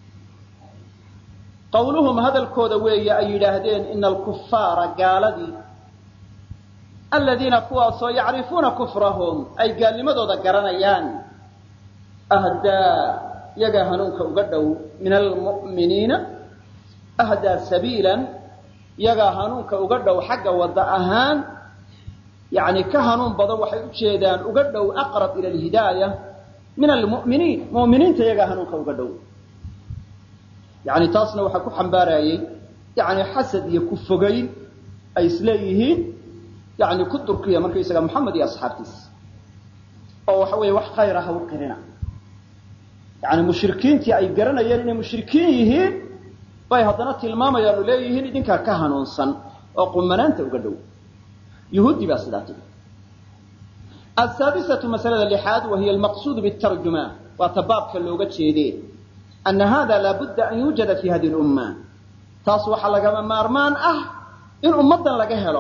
qawluhum hadalkooda weeye ay yidhaahdeen ina alkufaara gaaladii aladiina kuwaasoo yacrifuuna kufrahum ay gaalnimadooda garanayaan ahdaa yagaa hanuunka uga dhow min almu'miniina ahdaa sabiilan yagaa hanuunka uga dhow xagga wadda ahaan yani ka hanuun badan waxay u jeedaan uga dhow aqrab ila alhidaaya min almu'miniin mu'miniinta yagaa hanuunka uga dhow yani taasna waxaa ku xambaarayey yani xasad iyo ku fogayn ay isleeyihiin yani ku durkiya markaysaga maxamed iyo asxaabtiisa oo waxa weeye wax khayr ah u qirina yani mushrikiintii ay garanayeen inay mushrikiin yihiin bay haddana tilmaamayaan oo leeyihiin idinkaa ka hanuunsan oo qumanaanta uga dhow yuhuudi baa sidaa tiri asaadisatu masalada lixaad wahiya almaqsuud bitarjuma waa tabaabka looga jeedee ana hada laabudda an yuujada fi hadihi lumma taas waxaa lagama maarmaan ah in ummaddan laga helo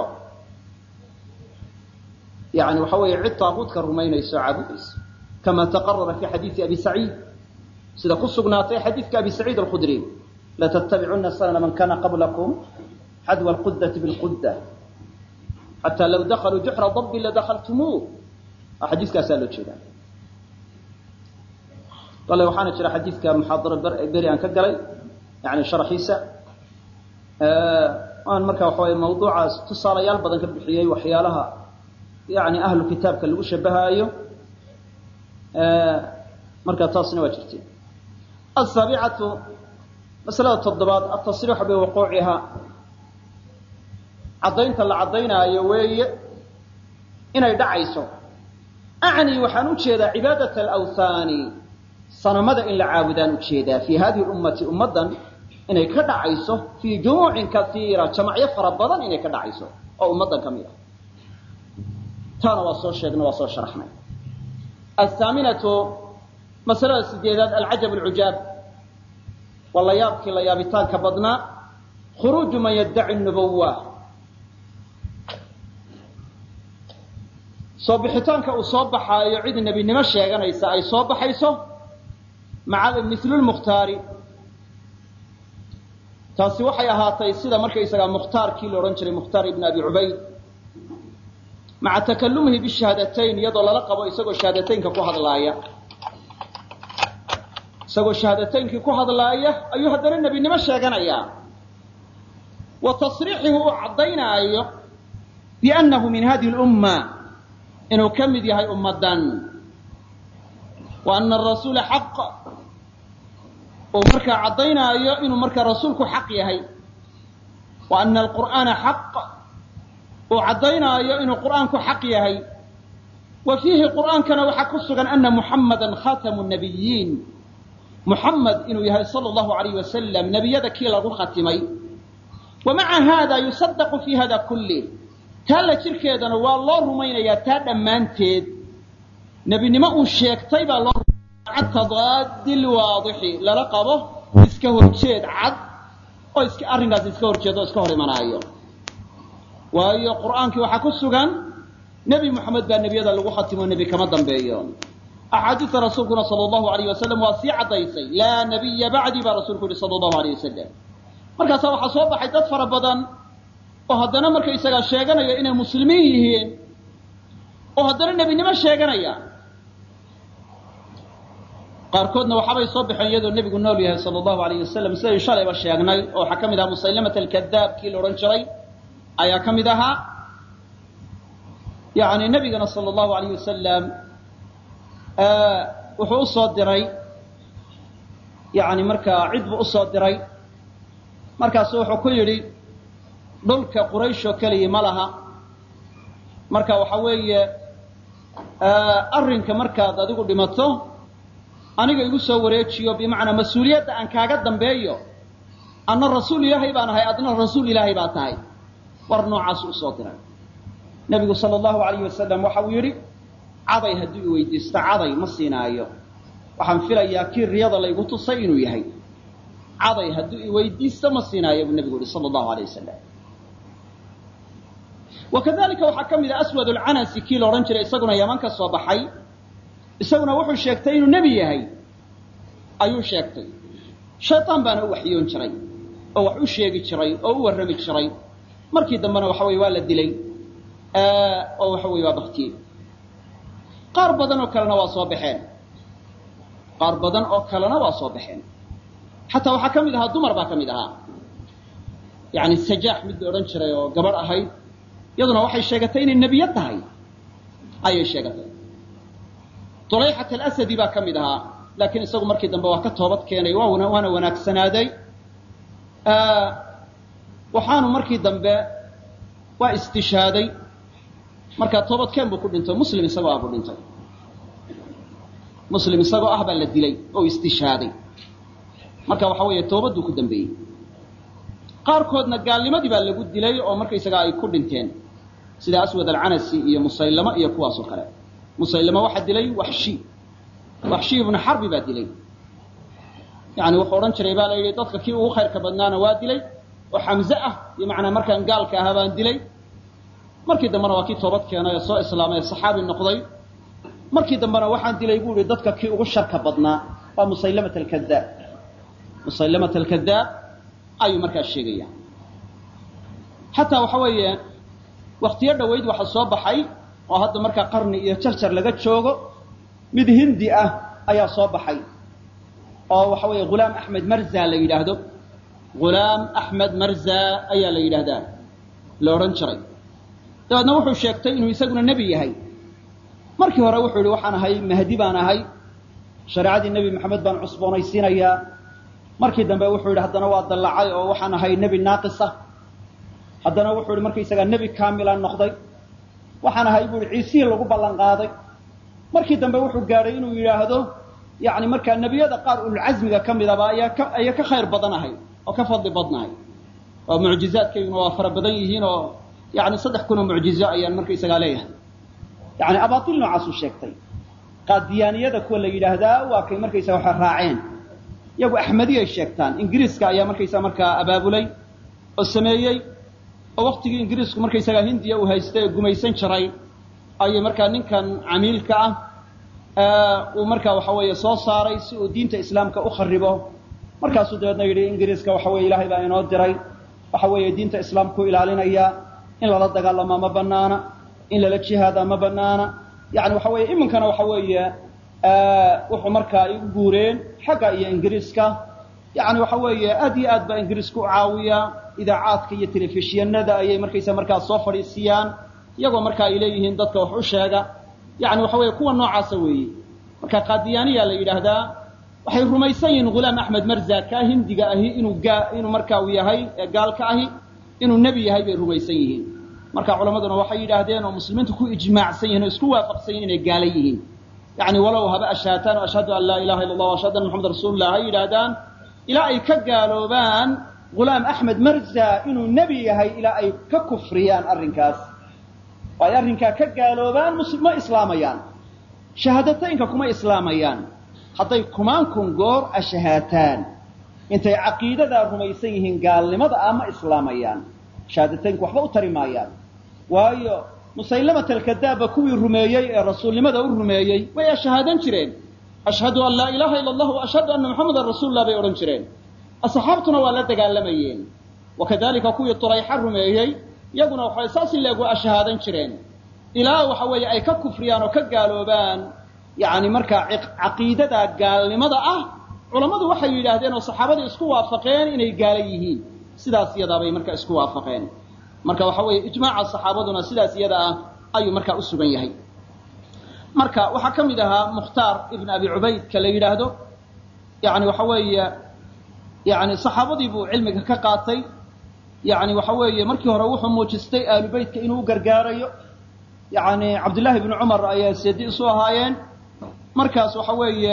yani waxa weeye cid taaquudka rumaynayso caabudaysa kama taqarara fi xadiidi abi saciid sida ku sugnaatay xadiidka abi saciid alkhudri latattabicuna sanana man kana qablakum xadwa alqudati bilqudda xataa law dakaluu juxra dabbi ladakhaltumuuh xadiiskaasaa loo jeedaa walla waxaana jira xadiidka muxaadaro beri aan ka galay yani sharaxiisa aan marka waxa weeye mawduucaas tusaalayaal badan ka bixiyey waxyaalaha yani ahlu kitaabka lagu shabahaayo marka taasna waa jirtay asaabicatu masalada toddobaad atasriixu biwuquuciha caddaynta la caddaynaayo weeye inay dhacayso acni waxaan u jeedaa cibaadat alawhaani sanamada in la caabudaan u jeedaa fii hadihi lummati ummaddan inay ka dhacayso fii jumuucin kaiira jamacyo fara badan inay ka dhacayso oo ummaddan ka mid ah taana waa soo sheegna waa soo sharaxnay athaaminatu masalada sideedaad alcajab alcujaab waa la yaabkii la yaabitaanka badnaa khuruuju man yaddaci nubuwa soo bixitaanka uu soo baxaayo cid nebinimo sheeganaysa ay soo baxayso maca mislulmukhtaari taasi waxay ahaatay sida markaysagaa mukhtaarkii la odhan jiray mukhtaar ibn abi cubayd maca takalumihi bishahaadatayn iyadoo lala qabo isagoo shahaadateynka ku hadlaaya isagoo shahaadataynkii ku hadlaaya ayuu haddana nebinimo sheeganayaa wa tasriixihi uu caddaynaayo biannahu min hadihi lumma inuu ka mid yahay ummaddan wa ana arasuula xaq uu markaa caddaynaayo inuu markaa rasuulku xaq yahay wa ana alqur'aana xaq uu caddaynaayo inuu qur'aanku xaq yahay wa fiihi qur'aankana waxaa ku sugan ana muxammadan khatamu nabiyiin muxamed inuu yahay sala allahu alayh wasalam nebiyada kii lagu khatimay wa maca haada yusadaqu fii hada kulli taa la jirkeedana waa loo rumaynayaa taa dhammaanteed nebinimo uu sheegtay baa loo rumaynaya tadaadi lwaadixi lala qabo iska horjeed cad oo arrinkaas iska horjeed oo iska hor imanaayo waayo qur'aankii waxaa ku sugan nebi moxamed baa nebiyada lagu khatimo nebi kama dambeeyo axaadiista rasuulkuna sala allahu alayh wasalam waa sii caddaysay laa nabiya bacdii baa rasuulku yihi sala allahu alayh wasalam markaasaa waxaa soo baxay dad fara badan oo haddana markaysagaa sheeganaya inay muslimiin yihiin oo haddana nebinimo sheeganaya qaarkoodna waxaabay soo baxeen iyadoo nebigu nool yahay sala allahu alayh wasalam siday shalayba sheegnay oo waxaa ka mid ahaa musaylamata alkadaab kii la odhan jiray ayaa ka mid ahaa yani nebigana sala allahu alayh wasalam wuxuu usoo diray yani markaa cid buu usoo diray markaasu wuxuu ku yidhi dhulka qurayshoo keligii ma laha marka waxa weeye arrinka markaad adigu dhimato aniga igu soo wareejiyo bimacnaa mas-uuliyadda aan kaaga dambeeyo anna rasuul ilaahay baan ahay adna rasuul ilaahay baa tahay war noocaas usoo diray nebigu sala allahu alayh wasalam waxa uu yidhi caday hadduu i weydiisto caday ma siinaayo waxaan filayaa kii riyada laygu tusay inuu yahay caday hadduu i weydiisto ma siinaayo buu nebigu yihi sala allahu alayh wasalam wakadalika waxaa ka mid ah aswad alcanasi kii la odhan jiray isaguna yaman ka soo baxay isaguna wuxuu sheegtay inuu nebi yahay ayuu sheegtay shaytaan baana u waxyoon jiray oo wax u sheegi jiray oo u warrami jiray markii dambena waxa weye waa la dilay oo waxa weye waa baktiyey qaar badan oo kalena waa soo baxeen xataa waxaa ka mid ahaa dumar baa ka mid ahaa yani sajaax mid la odhan jiray oo gabadh ahayd iyaduna waxay sheegatay inay nebiyad tahay ayay sheegatay dulayxat alasadi baa ka mid ahaa laakiin isagu markii dambe waa ka toobad keenay waana wanaagsanaaday waxaanu markii dambe waa istishhaaday markaa toobadkeen buu ku dhintay muslim isagoo ah buu dhintay muslim isagoo ah baa la dilay oo istishhaaday marka waxa weeye toobaduu ku dambeeyey qaarkoodna gaalnimadii baa lagu dilay oo markaysagaa ay ku dhinteen sida aswad alcanasi iyo musaylama iyo kuwaasoo kale musaylama waxaa dilay waxshi ibnu xarbi baa dilay yani wuxuu odhan jiray baa la yidhi dadka kii ugu khayrka badnaana waa dilay oo xamze ah iyo macnaa markaan gaalka ahaa baan dilay markii dambena waa kii toobad keenay ee soo islaamay ee saxaabi noqday markii dambena waxaan dilay buu yihi dadka kii ugu sharka badnaa waa musaylamat alkadaab ayuu markaa sheegaya xataa waxa weeye waktiyo dhoweyd waxa soo baxay oo hadda markaa qarni iyo jarjar laga joogo mid hindi ah ayaa soo baxay oo waxa weeye ghulaam axmed marza la yidhaahdo ghulaam axmed marza ayaa la yidhaahdaa la odhan jiray dabeedna wuxuu sheegtay inuu isaguna nebi yahay markii hore wuxuu yihi waxaan ahay mahdi baan ahay shareecadii nebi maxamed baan cusboonaysiinayaa markii dambe wuxuu yidhi haddana waa dallacay oo waxaan ahay nebi naaqisa haddana wuxuu yihi markaysagaa nebi kaamilaan noqday waxaan ahay buu yihi ciisihii lagu ballan qaaday markii dambe wuxuu gaadhay inuu yidhaahdo yani markaa nebiyada qaar ulcasmiga ka midaba ayaa ka khayr badanahay oo ka fadli badnahay oo mucjizaadkayguna waa fara badan yihiin oo yani 3,000 oo mucjizo ayaan markaysagaa leeyahay yani abaatil noocaasuu sheegtay qaadiyaaniyada kuwa la yidhaahdaa waa kay markaysaga waxa raaceen iyagu axmediyay sheegtaan ingiriiska ayaa markaysaa markaa abaabulay oo sameeyey oo waktigii ingiriisku markaysagaa hindiya uu haystay ee gumaysan jiray ayay markaa ninkan camiilka ah uu markaa waxa weeye soo saaray si uu diinta islaamka u kharibo markaasuu dabeedna yidhi ingiriiska waxa weye ilaahay baa inoo diray waxa weeye diinta islaamku ilaalinaya in lala dagaalamaa ma banaana in lala jihaadaa ma banaana yani waxa weeye iminkana waxa weeye wuxuu markaa ay u guureen xagga iyo ingiriiska yani waxa weeye aad iyo aad baa ingiriiska u caawiya idaacaadka iyo telefishinada ayay markaysa markaa soo fadhiisiyaan iyagoo marka ay leeyihiin dadka wax u sheega yani waxa weeye kuwa noocaasa weeye marka qaadiyaaniya la yidhaahdaa waxay rumaysan yihiin ghulaam axmed marza kaa hindiga ahi inuu markaa uu yahay gaalka ahi inuu nebi yahay bay rumaysan yihiin marka culammaduna waxay yidhaahdeen oo muslimiintu ku ijmaacsan yihin oo isku waafaqsan yihin inay gaala yihiin yani walow haba ashhaataan o ashhadu an laa ilaha illa allah ashhadu anna maxamad rasuulullah hay yidhaahdaan ilaa ay ka gaaloobaan ghulaam axmed marza inuu nebi yahay ilaa ay ka kufriyaan arrinkaas oo ay arrinkaa ka gaaloobaan ma islaamayaan shahaadataynka kuma islaamayaan hadday kumaankun goor ashahaataan intay caqiidadaa rumaysan yihiin gaalnimada ah ma islaamayaan shahaadataynku waxba u tari maayaan waayo musaylamat alkadaaba kuwii rumeeyey ee rasuulnimada u rumeeyey way ashahaadan jireen ashhadu an laa ilaaha illa allah wa ashhadu anna muxamadan rasuulullah bay odhan jireen asxaabtuna waa la dagaalamayeen wakadalika kuwii tulayxa rumeeyey iyaguna waxay saas in leegu ashahaadan jireen ilaa waxa weeye ay ka kufriyaan oo ka gaaloobaan yani markaa caqiidada gaalnimada ah culammadu waxay yidhaahdeen oo saxaabadii isku waafaqeen inay gaala yihiin sidaas iyadaabay markaa isku waafaqeen marka waxa weeye ijmaaca saxaabaduna sidaas iyada ah ayuu markaa u sugan yahay marka waxaa ka mid ahaa mukhtaar ibn abi cubaydka la yidhaahdo yani waxa weeye yani saxaabadii buu cilmiga ka qaatay yani waxa weeye markii hore wuxuu muujistay aalu beytka inuu u gargaarayo yani cabdullaahi ibnu cumar ayaa seedi isu ahaayeen markaas waxa weeye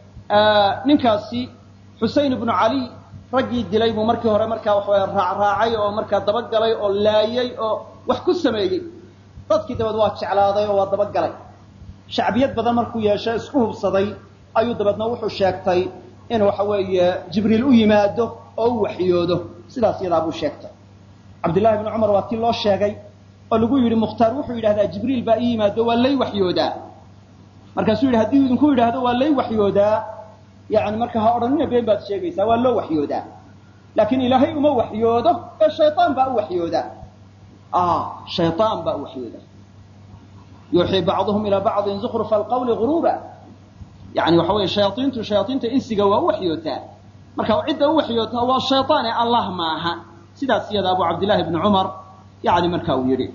ninkaasi xusein ibnu cali raggii dilay buu markii hore markaa waxaweye raacraacay oo markaa dabagalay oo laayey oo wax ku sameeyey dadkii dabeed waa jeclaaday oo waa dabagalay shacbiyad badan markuu yeeshay isku hubsaday ayuu dabeedna wuxuu sheegtay in waxa weeye jibriil u yimaado oo u waxyoodo sidaas yadaa buu sheegtay cabdullaahi ibnu cumar waa tii loo sheegay oo lagu yidhi mukhtaar wuxuu yidhahdaa jibriil baa ii yimaado waa lay waxyoodaa markaasuu yidhi haddii idinku yidhaahdo waa lay waxyoodaa yani marka ha odhanina been baad sheegaysaa waa loo waxyoodaa laakiin ilaahay uma waxyoodo ee shaytaan baa u waxyooda shaytaan baa u waxyooda yuuxii bacduhum ilaa bacdin zukhrufa alqawli guruuba yani waxa weeye shayaaiinta insiga waa u waxyootaa marka cidda u waxyoota waa shaytaan ee allah maaha sidaas iyada abu cabdillahi ibni cumar yani marka uu yidhi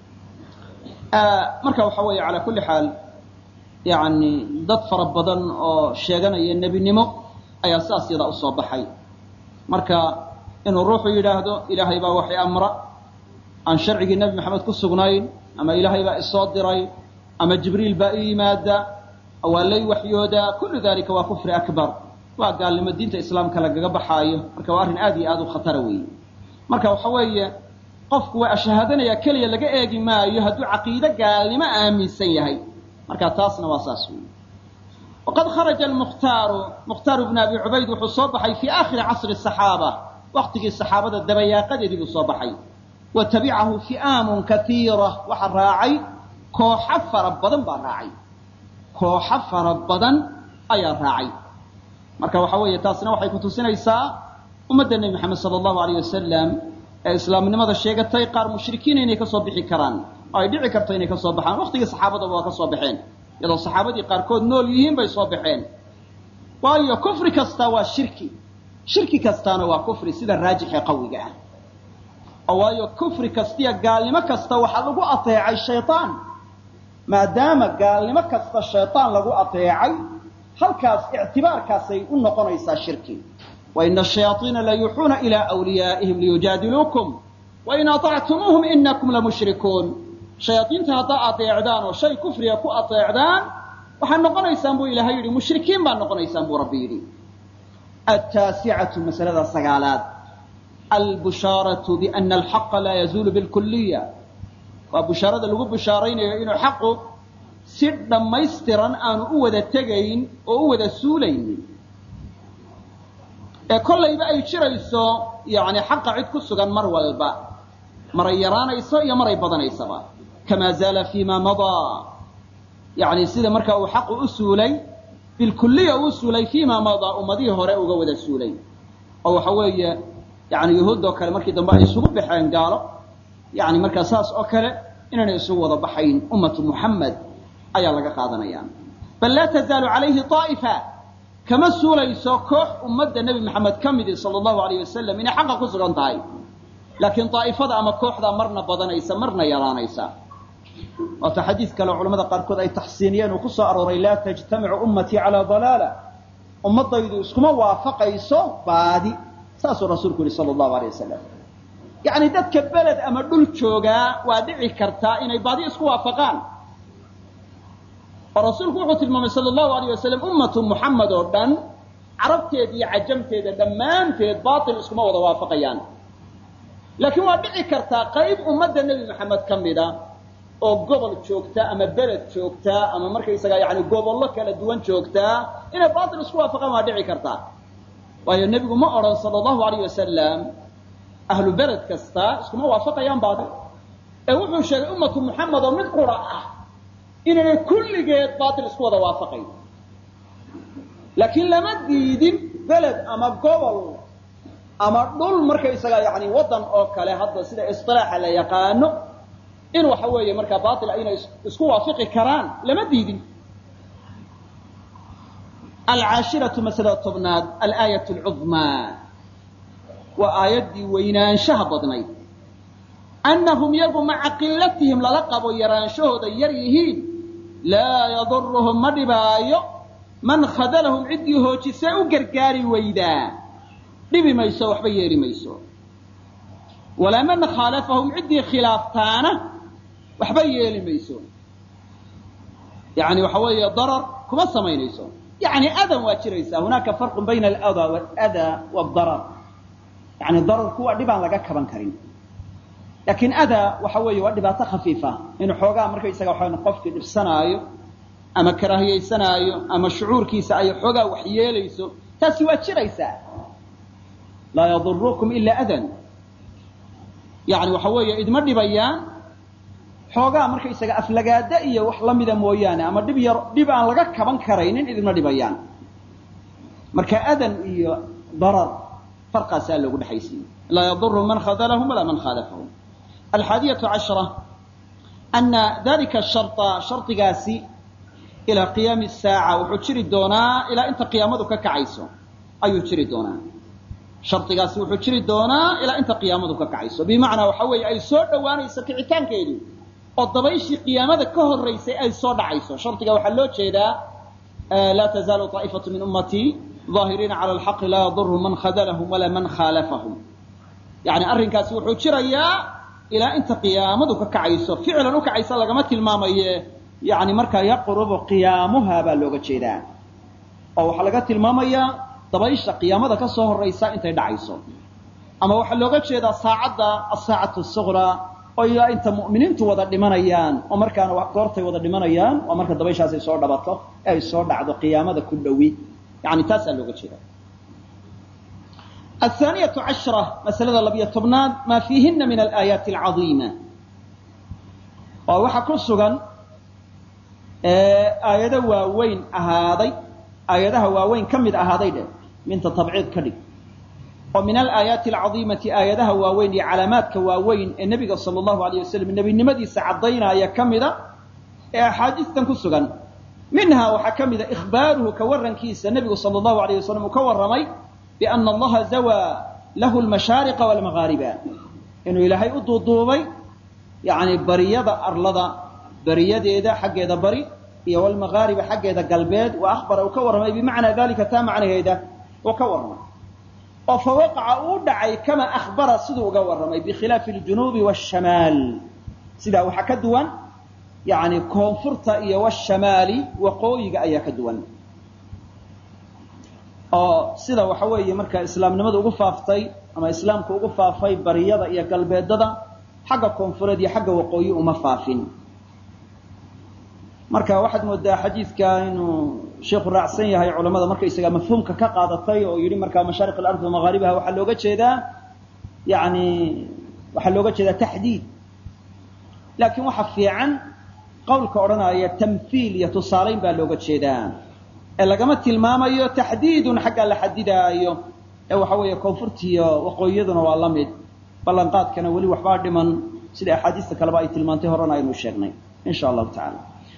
marka waxa weeye calaa kulli xaal yani dad fara badan oo sheeganaya nebinimo ayaa sidaas iyada usoo baxay marka inuu ruuxu yidhaahdo ilaahay baa waxay amra aan sharcigii nebi maxamed ku sugnayn ama ilaahay baa isoo diray ama jibriil baa ii yimaada waa lay waxyoodaa kullu dalika waa kufri akbar waa gaalnimo diinta islaamka lagaga baxaayo marka waa arrin aad iyo aad u khatara weeye marka waxa weeye qofku waa ashahaadanaya keliya laga eegi maayo hadduu caqiide gaalnimo aaminsan yahay marka taasna waa saas weeye waqad kharaja mukhtaar ibn abi cubayd wuxuu soo baxay fii aakhiri casri saxaaba waqtigii saxaabada dabayaaqadeedii buu soo baxay wa tabicahu fi'aamun kaiira waxa raacay kooxo fara badan baa raacay kooxo fara badan ayaa raacay marka waxa weeye taasna waxay ku tusinaysaa ummadda nebi maxamed sala allahu alayh wasalam ee islaamnimada sheegatay qaar mushrikiina inay ka soo bixi karaan oo ay dhici karto inay ka soo baxaan waqtigii saxaabadaba waa ka soo baxeen iyadoo saxaabadii qaarkood nool yihiin bay soo baxeen waayo kufri kasta waa shirki kastaana waa kufri sida raajixee qawiga ah oo waayo kufri kastiya gaalnimo kasta waxaa lagu ateecay shaytaan maadaama gaalnimo kasta shaytaan lagu ateecay halkaas ictibaarkaasay u noqonaysaa shirki waina ashayaaiina la yuuxuuna ilaa wliyaa'ihim liyujaadiluukum wain aطactumuuhum inakum lamushrikuun shayaaiinta haddaa ateecdaan oo shay kufriga ku ateecdaan waxaad noqonaysaan buu ilaahay yidhi mushrikiin baad noqonaysaan buu rabbi yidhi ataasicatu masalada sagaalaad albushaaratu biana alxaqa laa yazuulu bilkuliya waa bushaarada lagu bushaaraynayo inuu xaqu si dhammaystiran aanu u wada tegayn oo u wada suulaynin ee kollayba ay jirayso yani xaqa cid ku sugan mar walba maray yaraanayso iyo maray badanaysaba kamaa zaala fima madaa yani sida markaa uu xaqu u suulay bilkuliya uu suulay fima madaa ummadihii hore uga wada suulay oo waxa weeye yani yuhuud oo kale markii dambe ay isugu baxeen gaalo yani markaa saas oo kale inaanay isugu wada baxayn ummatu muxamed ayaa laga qaadanaya bal laa tazaalu calayhi aa'ifa kama suulayso koox ummadda nebi maxamed ka midi sala allahu alayh wasalam inay xaqa ku sugan tahay laakiin daa'ifada ama kooxdaa marna badanaysa marna yaraanaysa waata xadiid kale culamada qaarkood ay taxsiiniyeen uu ku soo arooray laa tajtamicu ummatii calaa dalaala ummaddaydu iskuma waafaqayso baadi saasuu rasuulku yihi sala allahu alayh wasalam yacni dadka beled ama dhul joogaa waa dhici kartaa inay baadi isku waafaqaan oo rasuulku wuxuu tilmaamay sala allahu alayh wasalam ummatu muxamed oo dhan carabteeda iyo cajamteeda dhammaanteed baatil iskuma wada waafaqayaan laakiin waa dhici kartaa qayb ummadda nebi maxamed ka mida oo gobol joogta ama beled joogta ama markaysaga yani gobollo kala duwan joogtaa inay baatil isku waafaqaan waa dhici kartaa waayo nebigu ma odhan sala allahu alayh wasalam ahlu beled kasta iskuma waafaqayaan baatil ee wuxuu sheegay ummatu muxamed oo mid qura ah inaynay kulligeed baatil isku wada waafaqayn laakiin lama diidin beled ama gobol ama dhul markaysaga yani waddan oo kale hadda sida isilaaxa la yaqaano in waxa weeye markaa baatil inay isku waafaqi karaan lama diidin alcaashiratu masalada tobnaad alaayat alcudmaa waa aayaddii weynaanshaha badnayd annahum yagu maca qilatihim lala qabo yaraanshahooda yar yihiin laa yaduruhum ma dhibaayo man khadalahum ciddii hoojisee u gargaari weydaa dhibi mayso waxba yeeli mayso walaa man khaalafahum ciddii khilaaftaana waxba yeeli mayso yani waxa weeye darar kuma samaynayso yani adan waa jiraysaa hunaaka farqun bayna aladaa waladaa wadarar yani dararku waa dhibaan laga kaban karin laakiin adaa waxa weeye waa dhibaato khafiifa inuu xoogaa markaysaga waxa qofkii dhibsanaayo ama karaahiyaysanaayo ama shucuurkiisa ay xoogaa wax yeelayso taasi waa jiraysaa laa yadurukum ila adan yani waxa weeye idma dhibayaan xoogaa markaysaga aflagaada iyo wax la mida mooyaane ama dhib aan laga kaban karaynin idma dhibayaan marka adan iyo darar farqaasaa loogu dhexaysiiyey laa yaduru man khadalahum walaa man khaalafahum 11 ana dalika sharطa shardigaasi ilaa qiyaami الsaaca wuxuu jiri doonaa ilaa inta qiyaamadu ka kacayso ayuu jiri doonaa shardigaasi wuxuu jiri doonaa ilaa inta qiyaamadu ka kacayso bimacnaa waxa weeye ay soo dhowaanayso kicitaankeedu oo dabayshii qiyaamada ka horaysay ay soo dhacayso shardiga waxaa loo jeedaa laa tazaalu طaa'ifatu min ummatii ظaahiriina cala alxaqi laa yadurhum man khadalahum walaa man khaalafahum yani arrinkaasi wuxuu jirayaa ilaa inta qiyaamadu ka kacayso ficlan u kacaysa lagama tilmaamaye yani markaa yaqrubu qiyaamuha baa looga jeedaa oo waxaa laga tilmaamayaa dabaysha qiyaamada ka soo horaysa intay dhacayso ama waxaa looga jeedaa saacadda asaacatu suqraa oo ilaa inta mu'miniintu wada dhimanayaan oo markaana goortay wada dhimanayaan waa marka dabayshaas ay soo dhabato ee ay soo dhacdo qiyaamada ku dhowi yani taasaa looga jeedaa الثانية عشرة مسألة لبية طبناد ما فيهن من الآيات العظيمة ووحا كسوغا آيات واوين أهادي آياتها واوين كمد أهادي من تطبعيد كذب ومن الآيات العظيمة آياتها واوين علامات كواوين النبي صلى الله عليه وسلم النبي نمدي سعدينا يا كمد حادث كسوغا منها وحكمد إخباره كورن كيس النبي صلى الله عليه وسلم كورمي بأن الله زوى له المشارق والمغارب إنه إلهي أضوضوبي يعني بريدة أرلضة بريدة إذا حق إذا بري والمغارب حق إذا قلبيد وأخبر وكورمي بمعنى ذلك تام عليه إذا وكورمي فوقع أودعي كما أخبر صدو وكورمي بخلاف الجنوب والشمال سيدا وحكدوان يعني كونفرت والشمال وقويق أي كدوان oo sida waxa weeye marka islaamnimadu ugu faaftay ama islaamku ugu faafay bariyada iyo galbeedada xagga koonfureed iyo xagga waqooyi uma faafin marka waxaad moodaa xadiidka inuu sheekhu raacsan yahay culimada marka isaga mafhuumka ka qaadatay oo yiri marka mashaariq al-ardh wa magharibaha waxa looga jeedaa yani waxa looga jeedaa tahdiid laakiin waxa fiican qowlka oranaya tamthiil iyo tusaaleyn baa looga jeedaa lagama tilmaamayo taxdiidun xagga la xadidaayo ee waxa weeye koonfurtiyo waqooyiyaduna waa la mid ballanqaadkana weli waxbaa dhiman sida axaadiista kaleba ay tilmaantay horena aynu sheegnay in sha allahu tacaala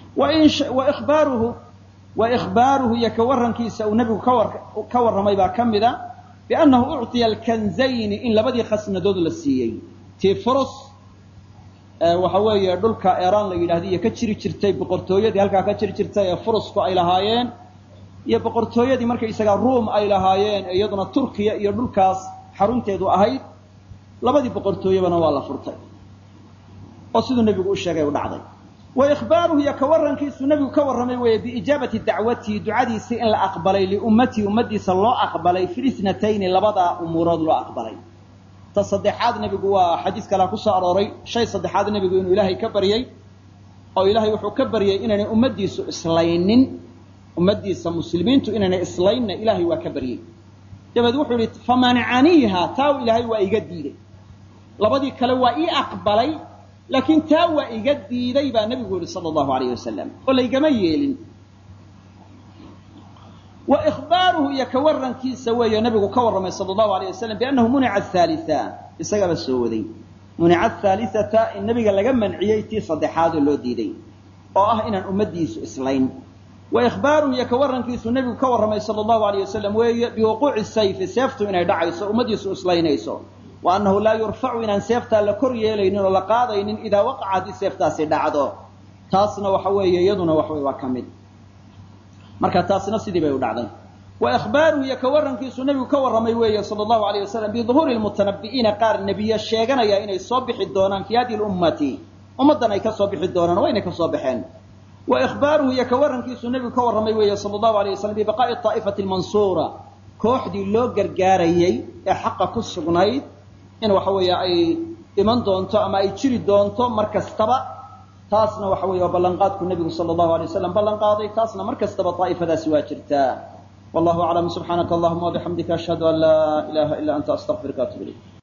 wa ikhbaaruhu iyo ka warrankiisa uu nebigu ka warramay baa ka mida biannahu ucطiya alkanzayni in labadii khasnadood la siiyey tii furus waxa weeye dhulka eeraan la yidhahda iyo ka jiri jirtay boqortooyadii halkaa ka jiri jirtay ee furusku ay lahaayeen iyo boqortooyadii markaysaga ruum ay lahaayeen iyaduna turkiya iyo dhulkaas xarunteedu ahayd labadii boqortooyabana waa la furtay oo siduu nebigu u sheegay u dhacday wa ikhbaaruhu iyo ka warrankiisu nebigu ka warramay weeye biijaabati dacwatihi ducadiisii in la aqbalay liummatii ummadiisa loo aqbalay fi ithnatayni labada umuurood loo aqbalay ta saddexaad nebigu waa xadiis kalaa ku soo arooray shay saddexaad nebigu inuu ilaahay ka baryey oo ilaahay wuxuu ka baryey inaanay ummadiisu islaynin ummadiisa muslimiintu inaanay islaynna ilaahay waa ka baryey dabeed wuxuu yidhi famanacaniiha taa ilaahay waa iga diiday labadii kale waa ii aqbalay laakiin taa waa iga diiday baa nebigu yidhi sala allahu alayh wasalam oo laygama yeelin wa ikhbaaruhu iyo ka warrankiisa weeye nebigu ka warramay sala allahu alayh wasalam biannahu munica athaalita isagaba soo waday munica athaalithata in nebiga laga manciyey tii saddexaadoo loo diiday oo ah inaan ummadiisu islayn wa ikhbaaruhu iyo ka warrankiisu nebigu ka warramay sala allahu alayh wasalam weeye biwuquuci sayfi seeftu inay dhacayso ummadiisu islaynayso wa annahu laa yurfacu inaan seeftaa la kor yeelaynin oo la qaadaynin idaa waqaca haddii seeftaasi dhacdo taasna waxa weeye iyaduna wax waa ka mid marka taasina sidii bay u dhacday wa ikhbaaruhu iyo ka warrankiisu nebigu ka warramay weeye sala allahu alayh wasalam biduhuuri lmutanabbi'iina qaar nebiye sheeganaya inay soo bixi doonaan fii hadihi lummati ummaddan ay ka soo bixi doonaan waa inay ka soo baxeen wa ikhbaaruhu iyo ka warrankiisu nebigu ka warramay weeye sala allahu alayh wasalam bibaqaa'i taa'ifati almansuura kooxdii loo gargaarayey ee xaqa ku sugnayd in waxa weeye ay iman doonto ama ay jiri doonto mar kastaba taasna waxa weeye waa ballanqaadku nebigu sala allahu alay wasalam ballan qaaday taasna mar kastaba daa'ifadaasi waa jirtaa wallahu aclam. subxaanaka allahuma wabixamdika ashhadu an laa ilaha ila anta astaqfiruka atub ilayk.